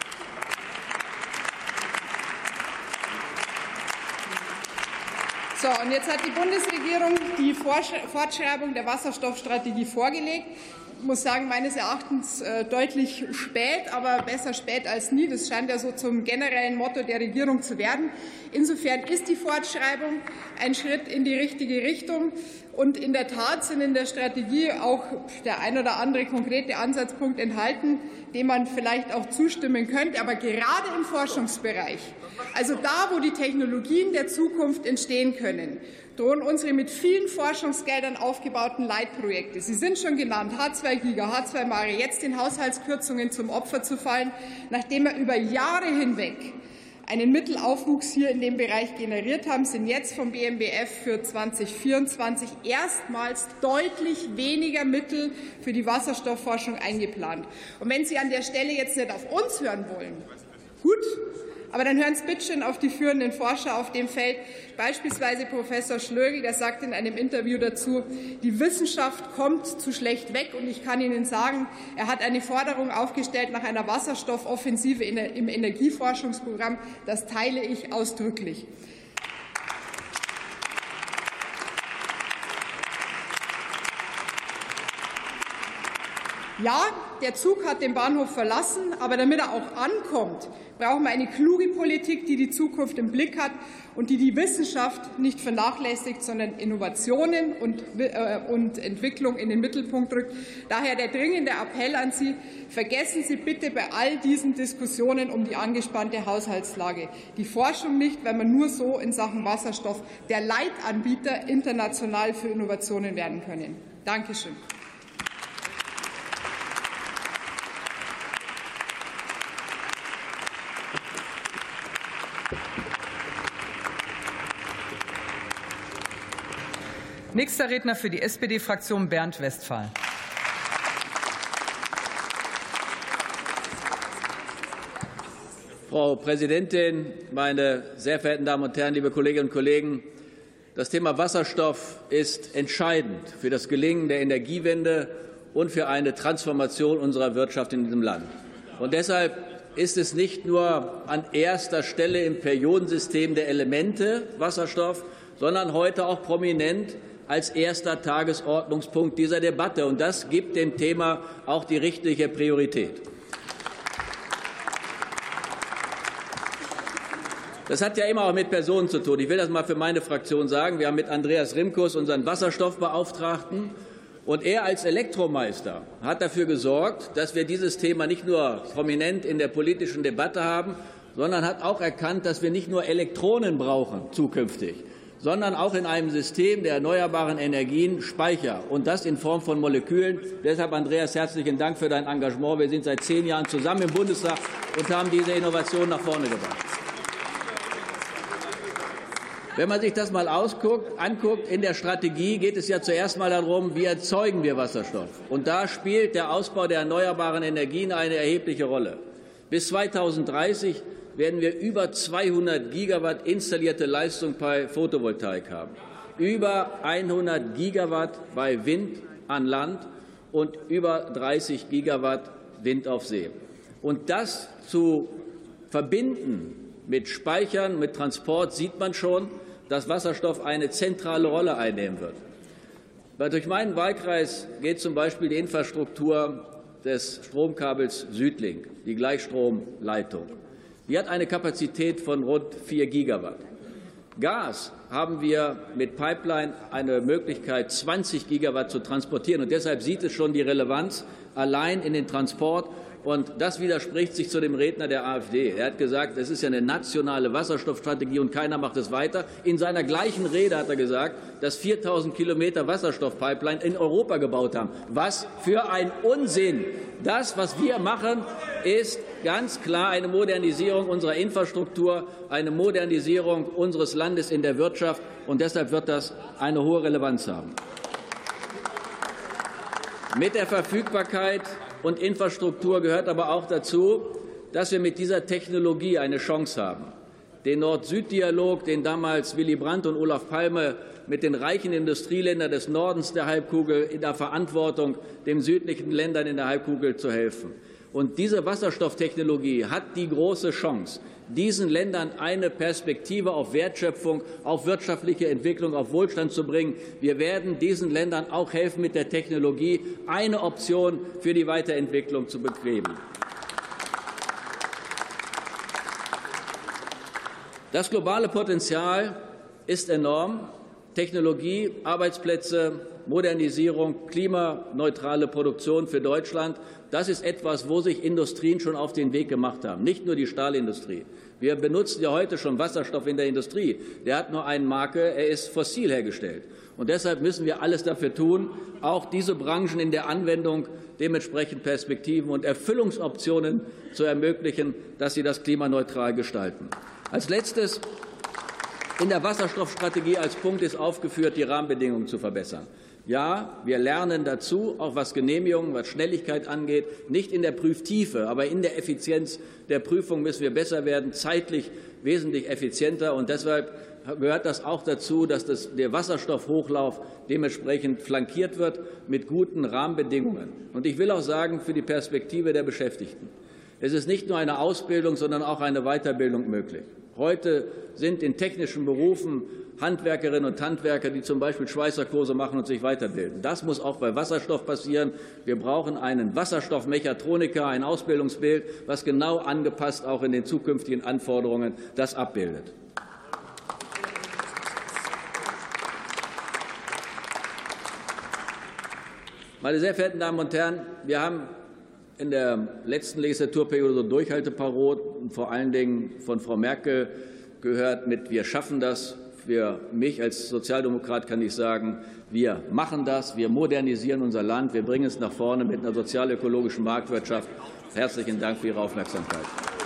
[SPEAKER 10] So, und jetzt hat die Bundesregierung die Fortschreibung der Wasserstoffstrategie vorgelegt. Ich muss sagen, meines Erachtens deutlich spät, aber besser spät als nie. Das scheint ja so zum generellen Motto der Regierung zu werden. Insofern ist die Fortschreibung ein Schritt in die richtige Richtung. Und in der Tat sind in der Strategie auch der ein oder andere konkrete Ansatzpunkt enthalten, dem man vielleicht auch zustimmen könnte. Aber gerade im Forschungsbereich, also da, wo die Technologien der Zukunft entstehen können, drohen unsere mit vielen Forschungsgeldern aufgebauten Leitprojekte, sie sind schon genannt, H2-Giga, H2-Mare, jetzt den Haushaltskürzungen zum Opfer zu fallen, nachdem wir über Jahre hinweg einen Mittelaufwuchs hier in dem Bereich generiert haben, sind jetzt vom BMBF für 2024 erstmals deutlich weniger Mittel für die Wasserstoffforschung eingeplant. Und wenn Sie an der Stelle jetzt nicht auf uns hören wollen, gut, aber dann hören Sie bitte schön auf die führenden Forscher auf dem Feld, beispielsweise Professor Schlögl, der sagt in einem Interview dazu, die Wissenschaft kommt zu schlecht weg. Und ich kann Ihnen sagen, er hat eine Forderung aufgestellt nach einer Wasserstoffoffensive im Energieforschungsprogramm. Das teile ich ausdrücklich. Ja, der Zug hat den Bahnhof verlassen, aber damit er auch ankommt, brauchen wir eine kluge Politik, die die Zukunft im Blick hat und die Wissenschaft nicht vernachlässigt, sondern Innovationen und Entwicklung in den Mittelpunkt rückt. Daher der dringende Appell an Sie, vergessen Sie bitte bei all diesen Diskussionen um die angespannte Haushaltslage die Forschung nicht, weil man nur so in Sachen Wasserstoff der Leitanbieter international für Innovationen werden können. Dankeschön.
[SPEAKER 1] Nächster Redner für die SPD-Fraktion, Bernd Westphal.
[SPEAKER 14] Frau Präsidentin, meine sehr verehrten Damen und Herren, liebe Kolleginnen und Kollegen! Das Thema Wasserstoff ist entscheidend für das Gelingen der Energiewende und für eine Transformation unserer Wirtschaft in diesem Land. Und deshalb ist es nicht nur an erster Stelle im Periodensystem der Elemente Wasserstoff, sondern heute auch prominent als erster Tagesordnungspunkt dieser Debatte. Und das gibt dem Thema auch die richtige Priorität. Das hat ja immer auch mit Personen zu tun. Ich will das mal für meine Fraktion sagen. Wir haben mit Andreas Rimkus unseren Wasserstoffbeauftragten Und er als Elektromeister hat dafür gesorgt, dass wir dieses Thema nicht nur prominent in der politischen Debatte haben, sondern hat auch erkannt, dass wir nicht nur Elektronen brauchen zukünftig, sondern auch in einem System der erneuerbaren Energien Speicher, und das in Form von Molekülen. Deshalb, Andreas, herzlichen Dank für dein Engagement. Wir sind seit 10 Jahren zusammen im Bundestag und haben diese Innovation nach vorne gebracht. Wenn man sich das mal anguckt, in der Strategie geht es ja zuerst mal darum, wie erzeugen wir Wasserstoff. Und da spielt der Ausbau der erneuerbaren Energien eine erhebliche Rolle. Bis 2030 werden wir über 200 Gigawatt installierte Leistung bei Photovoltaik haben, über 100 Gigawatt bei Wind an Land und über 30 Gigawatt Wind auf See. Und das zu verbinden mit Speichern, mit Transport, sieht man schon, dass Wasserstoff eine zentrale Rolle einnehmen wird. Weil durch meinen Wahlkreis geht zum Beispiel die Infrastruktur des Stromkabels Südlink, die Gleichstromleitung. Die hat eine Kapazität von rund 4 Gigawatt. Gas haben wir mit Pipeline eine Möglichkeit, 20 Gigawatt zu transportieren. Und deshalb sieht es schon die Relevanz allein in den Transport. Und das widerspricht sich zu dem Redner der AfD. Er hat gesagt, es ist ja eine nationale Wasserstoffstrategie und keiner macht es weiter. In seiner gleichen Rede hat er gesagt, dass 4.000 Kilometer Wasserstoffpipeline in Europa gebaut haben. Was für ein Unsinn! Das, was wir machen, ist ganz klar eine Modernisierung unserer Infrastruktur, eine Modernisierung unseres Landes in der Wirtschaft. Und deshalb wird das eine hohe Relevanz haben. Mit der Verfügbarkeit und Infrastruktur gehört aber auch dazu, dass wir mit dieser Technologie eine Chance haben. Den Nord-Süd-Dialog, den damals Willy Brandt und Olaf Palme mit den reichen Industrieländern des Nordens der Halbkugel in der Verantwortung, den südlichen Ländern in der Halbkugel zu helfen. Und diese Wasserstofftechnologie hat die große Chance, diesen Ländern eine Perspektive auf Wertschöpfung, auf wirtschaftliche Entwicklung, auf Wohlstand zu bringen. Wir werden diesen Ländern auch helfen, mit der Technologie eine Option für die Weiterentwicklung zu bequemen. Das globale Potenzial ist enorm. Technologie, Arbeitsplätze, Modernisierung, klimaneutrale Produktion für Deutschland. Das ist etwas, wo sich Industrien schon auf den Weg gemacht haben, nicht nur die Stahlindustrie. Wir benutzen ja heute schon Wasserstoff in der Industrie. Der hat nur eine Marke, er ist fossil hergestellt. Und deshalb müssen wir alles dafür tun, auch diese Branchen in der Anwendung dementsprechend Perspektiven und Erfüllungsoptionen zu ermöglichen, dass sie das klimaneutral gestalten. Als Letztes in der Wasserstoffstrategie als Punkt ist aufgeführt, die Rahmenbedingungen zu verbessern. Ja, wir lernen dazu, auch was Genehmigungen, was Schnelligkeit angeht, nicht in der Prüftiefe, aber in der Effizienz der Prüfung müssen wir besser werden, zeitlich wesentlich effizienter. Und deshalb gehört das auch dazu, dass der Wasserstoffhochlauf dementsprechend flankiert wird mit guten Rahmenbedingungen. Und ich will auch sagen, für die Perspektive der Beschäftigten. Es ist nicht nur eine Ausbildung, sondern auch eine Weiterbildung möglich. Heute sind in technischen Berufen Handwerkerinnen und Handwerker, die zum Beispiel Schweißerkurse machen und sich weiterbilden. Das muss auch bei Wasserstoff passieren. Wir brauchen einen Wasserstoffmechatroniker, ein Ausbildungsbild, was genau angepasst auch in den zukünftigen Anforderungen das abbildet. Meine sehr verehrten Damen und Herren, wir haben in der letzten Legislaturperiode so Durchhalteparolen, vor allen Dingen von Frau Merkel, gehört mit "Wir schaffen das". Für mich als Sozialdemokrat kann ich sagen, wir machen das, wir modernisieren unser Land, wir bringen es nach vorne mit einer sozial-ökologischen Marktwirtschaft. Herzlichen Dank für Ihre Aufmerksamkeit.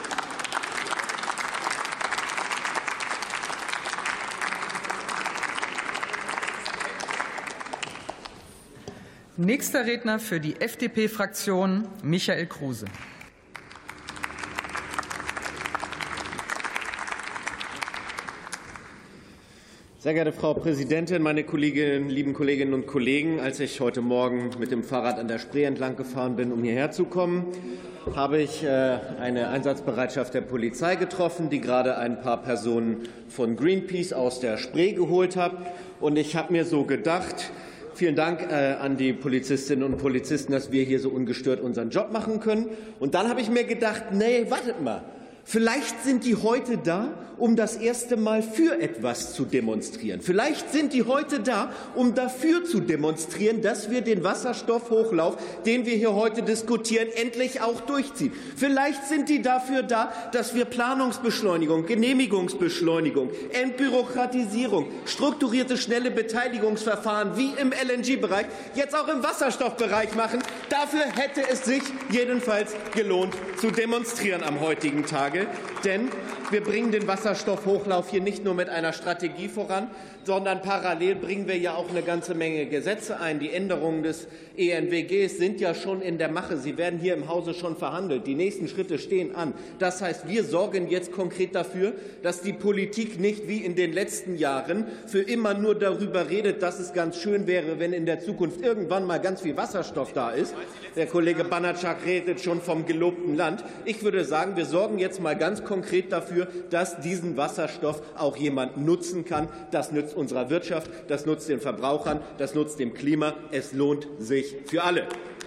[SPEAKER 1] Nächster Redner für die FDP-Fraktion, Michael Kruse.
[SPEAKER 15] Sehr geehrte Frau Präsidentin, meine lieben Kolleginnen und Kollegen! Als ich heute Morgen mit dem Fahrrad an der Spree entlang gefahren bin, um hierher zu kommen, habe ich eine Einsatzbereitschaft der Polizei getroffen, die gerade ein paar Personen von Greenpeace aus der Spree geholt hat. Und ich habe mir so gedacht, vielen Dank an die Polizistinnen und Polizisten, dass wir hier so ungestört unseren Job machen können. Und dann habe ich mir gedacht, nee, wartet mal. Vielleicht sind die heute da, um das erste Mal für etwas zu demonstrieren. Vielleicht sind die heute da, um dafür zu demonstrieren, dass wir den Wasserstoffhochlauf, den wir hier heute diskutieren, endlich auch durchziehen. Vielleicht sind die dafür da, dass wir Planungsbeschleunigung, Genehmigungsbeschleunigung, Entbürokratisierung, strukturierte, schnelle Beteiligungsverfahren wie im LNG-Bereich jetzt auch im Wasserstoffbereich machen. Dafür hätte es sich jedenfalls gelohnt, zu demonstrieren am heutigen Tage. Denn wir bringen den Wasserstoffhochlauf hier nicht nur mit einer Strategie voran, sondern parallel bringen wir ja auch eine ganze Menge Gesetze ein. Die Änderungen des EnWGs sind ja schon in der Mache. Sie werden hier im Hause schon verhandelt. Die nächsten Schritte stehen an. Das heißt, wir sorgen jetzt konkret dafür, dass die Politik nicht wie in den letzten Jahren für immer nur darüber redet, dass es ganz schön wäre, wenn in der Zukunft irgendwann mal ganz viel Wasserstoff da ist. Der Kollege Banatschak redet schon vom gelobten Land. Ich würde sagen, wir sorgen jetzt mal ganz konkret dafür, dass diesen Wasserstoff auch jemand nutzen kann. Das nützt unserer Wirtschaft, das nutzt den Verbrauchern, das nutzt dem Klima. Es lohnt sich für alle.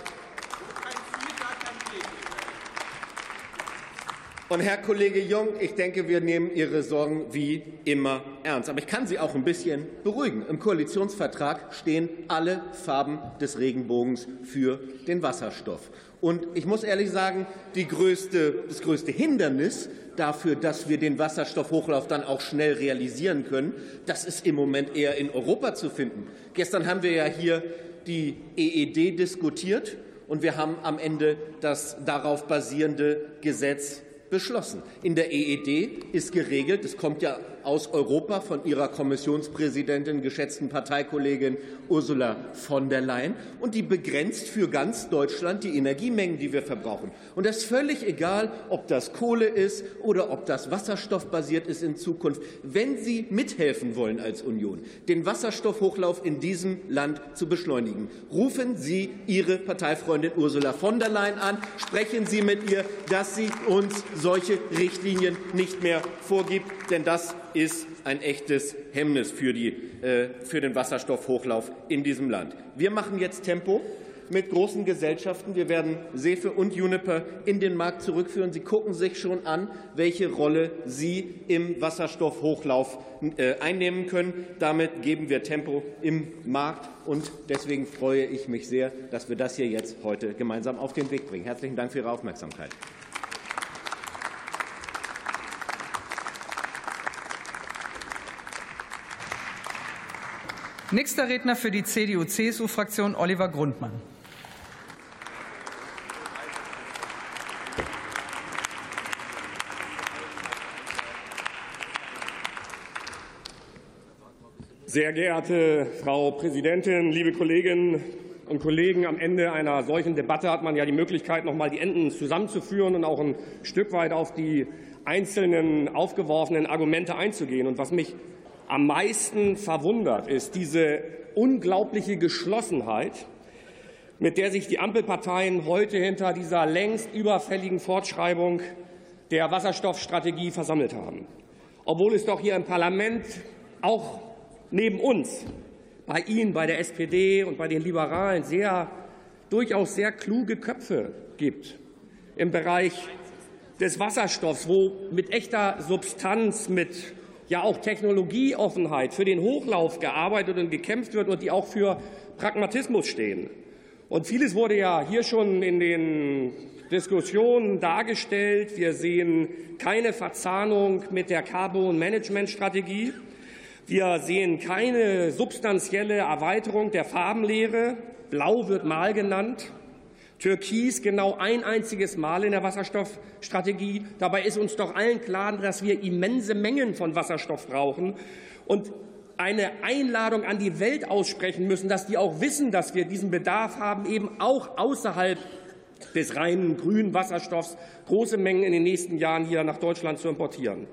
[SPEAKER 15] Und Herr Kollege Jung, ich denke, wir nehmen Ihre Sorgen wie immer ernst. Aber ich kann Sie auch ein bisschen beruhigen. Im Koalitionsvertrag stehen alle Farben des Regenbogens für den Wasserstoff. Und ich muss ehrlich sagen, das größte Hindernis dafür, dass wir den Wasserstoffhochlauf dann auch schnell realisieren können, das ist im Moment eher in Europa zu finden. Gestern haben wir ja hier die EED diskutiert und wir haben am Ende das darauf basierende Gesetz beschlossen. In der EED ist geregelt, es kommt ja aus Europa von Ihrer Kommissionspräsidentin, geschätzten Parteikollegin Ursula von der Leyen, und die begrenzt für ganz Deutschland die Energiemengen, die wir verbrauchen. Und es ist völlig egal, ob das Kohle ist oder ob das wasserstoffbasiert ist in Zukunft. Wenn Sie mithelfen wollen als Union, den Wasserstoffhochlauf in diesem Land zu beschleunigen, rufen Sie Ihre Parteifreundin Ursula von der Leyen an, sprechen Sie mit ihr, dass sie uns solche Richtlinien nicht mehr vorgibt, denn das ist ein echtes Hemmnis für den Wasserstoffhochlauf in diesem Land. Wir machen jetzt Tempo mit großen Gesellschaften. Wir werden SEFE und Uniper in den Markt zurückführen. Sie gucken sich schon an, welche Rolle sie im Wasserstoffhochlauf einnehmen können. Damit geben wir Tempo im Markt. Und deswegen freue ich mich sehr, dass wir das hier jetzt heute gemeinsam auf den Weg bringen. Herzlichen Dank für Ihre Aufmerksamkeit.
[SPEAKER 1] Nächster Redner für die CDU-CSU-Fraktion, Oliver Grundmann.
[SPEAKER 16] Sehr geehrte Frau Präsidentin, liebe Kolleginnen und Kollegen! Am Ende einer solchen Debatte hat man ja die Möglichkeit, noch mal die Enden zusammenzuführen und auch ein Stück weit auf die einzelnen aufgeworfenen Argumente einzugehen. Und was mich am meisten verwundert, ist diese unglaubliche Geschlossenheit, mit der sich die Ampelparteien heute hinter dieser längst überfälligen Fortschreibung der Wasserstoffstrategie versammelt haben. Obwohl es doch hier im Parlament auch neben uns, bei Ihnen, bei der SPD und bei den Liberalen, durchaus sehr kluge Köpfe gibt im Bereich des Wasserstoffs, wo mit echter Substanz, mit auch Technologieoffenheit für den Hochlauf gearbeitet und gekämpft wird und die auch für Pragmatismus stehen. Und vieles wurde ja hier schon in den Diskussionen dargestellt. Wir sehen keine Verzahnung mit der Carbon-Management-Strategie. Wir sehen keine substanzielle Erweiterung der Farbenlehre. Blau wird mal genannt. Türkis genau ein einziges Mal in der Wasserstoffstrategie. Dabei ist uns doch allen klar, dass wir immense Mengen von Wasserstoff brauchen und eine Einladung an die Welt aussprechen müssen, dass die auch wissen, dass wir diesen Bedarf haben, eben auch außerhalb des reinen grünen Wasserstoffs große Mengen in den nächsten Jahren hier nach Deutschland zu importieren.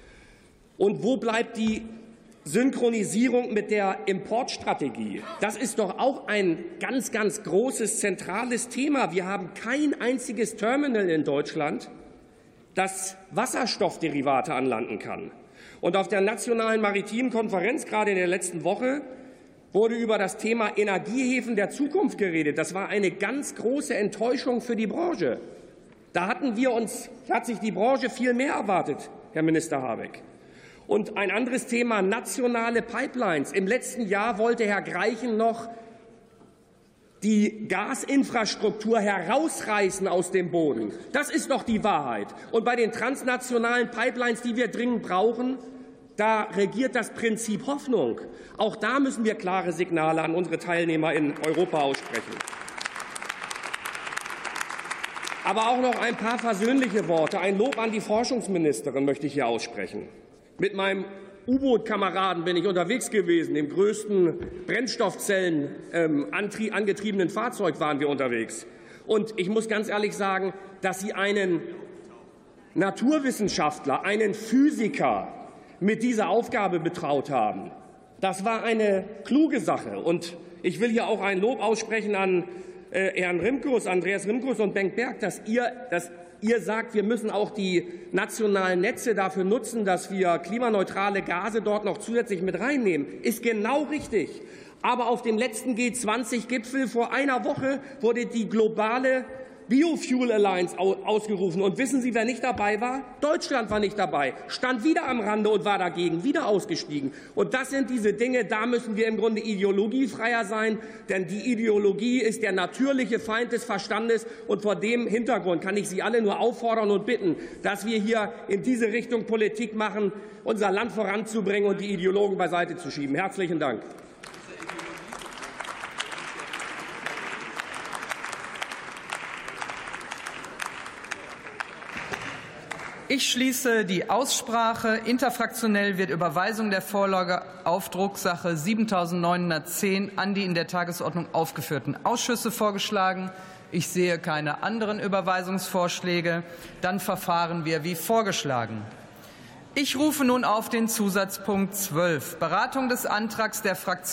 [SPEAKER 16] Und wo bleibt die Synchronisierung mit der Importstrategie? Das ist doch auch ein ganz, ganz großes, zentrales Thema. Wir haben kein einziges Terminal in Deutschland, das Wasserstoffderivate anlanden kann. Und auf der Nationalen Maritimen Konferenz, gerade in der letzten Woche, wurde über das Thema Energiehäfen der Zukunft geredet. Das war eine ganz große Enttäuschung für die Branche. Da hat sich die Branche viel mehr erwartet, Herr Minister Habeck. Und ein anderes Thema, nationale Pipelines. Im letzten Jahr wollte Herr Greichen noch die Gasinfrastruktur herausreißen aus dem Boden. Das ist doch die Wahrheit. Und bei den transnationalen Pipelines, die wir dringend brauchen, da regiert das Prinzip Hoffnung. Auch da müssen wir klare Signale an unsere Teilnehmer in Europa aussprechen. Aber auch noch ein paar versöhnliche Worte. Ein Lob an die Forschungsministerin möchte ich hier aussprechen. Mit meinem U-Boot-Kameraden bin ich unterwegs gewesen. Im größten Brennstoffzellen angetriebenen Fahrzeug waren wir unterwegs. Und ich muss ganz ehrlich sagen, dass Sie einen Naturwissenschaftler, einen Physiker mit dieser Aufgabe betraut haben, das war eine kluge Sache. Und ich will hier auch ein Lob aussprechen an Herrn Rimkus, Andreas Rimkus und Bengt Berg, dass ihr sagt, wir müssen auch die nationalen Netze dafür nutzen, dass wir klimaneutrale Gase dort noch zusätzlich mit reinnehmen. Ist genau richtig. Aber auf dem letzten G20-Gipfel vor einer Woche wurde die globale Biofuel Alliance ausgerufen. Und wissen Sie, wer nicht dabei war? Deutschland war nicht dabei, stand wieder am Rande und war dagegen, wieder ausgestiegen. Und das sind diese Dinge, da müssen wir im Grunde ideologiefreier sein, denn die Ideologie ist der natürliche Feind des Verstandes. Und vor dem Hintergrund kann ich Sie alle nur auffordern und bitten, dass wir hier in diese Richtung Politik machen, unser Land voranzubringen und die Ideologen beiseite zu schieben. Herzlichen Dank.
[SPEAKER 1] Ich schließe die Aussprache. Interfraktionell wird Überweisung der Vorlage auf Drucksache 7910 an die in der Tagesordnung aufgeführten Ausschüsse vorgeschlagen. Ich sehe keine anderen Überweisungsvorschläge. Dann verfahren wir wie vorgeschlagen. Ich rufe nun auf den Zusatzpunkt 12, Beratung des Antrags der Fraktion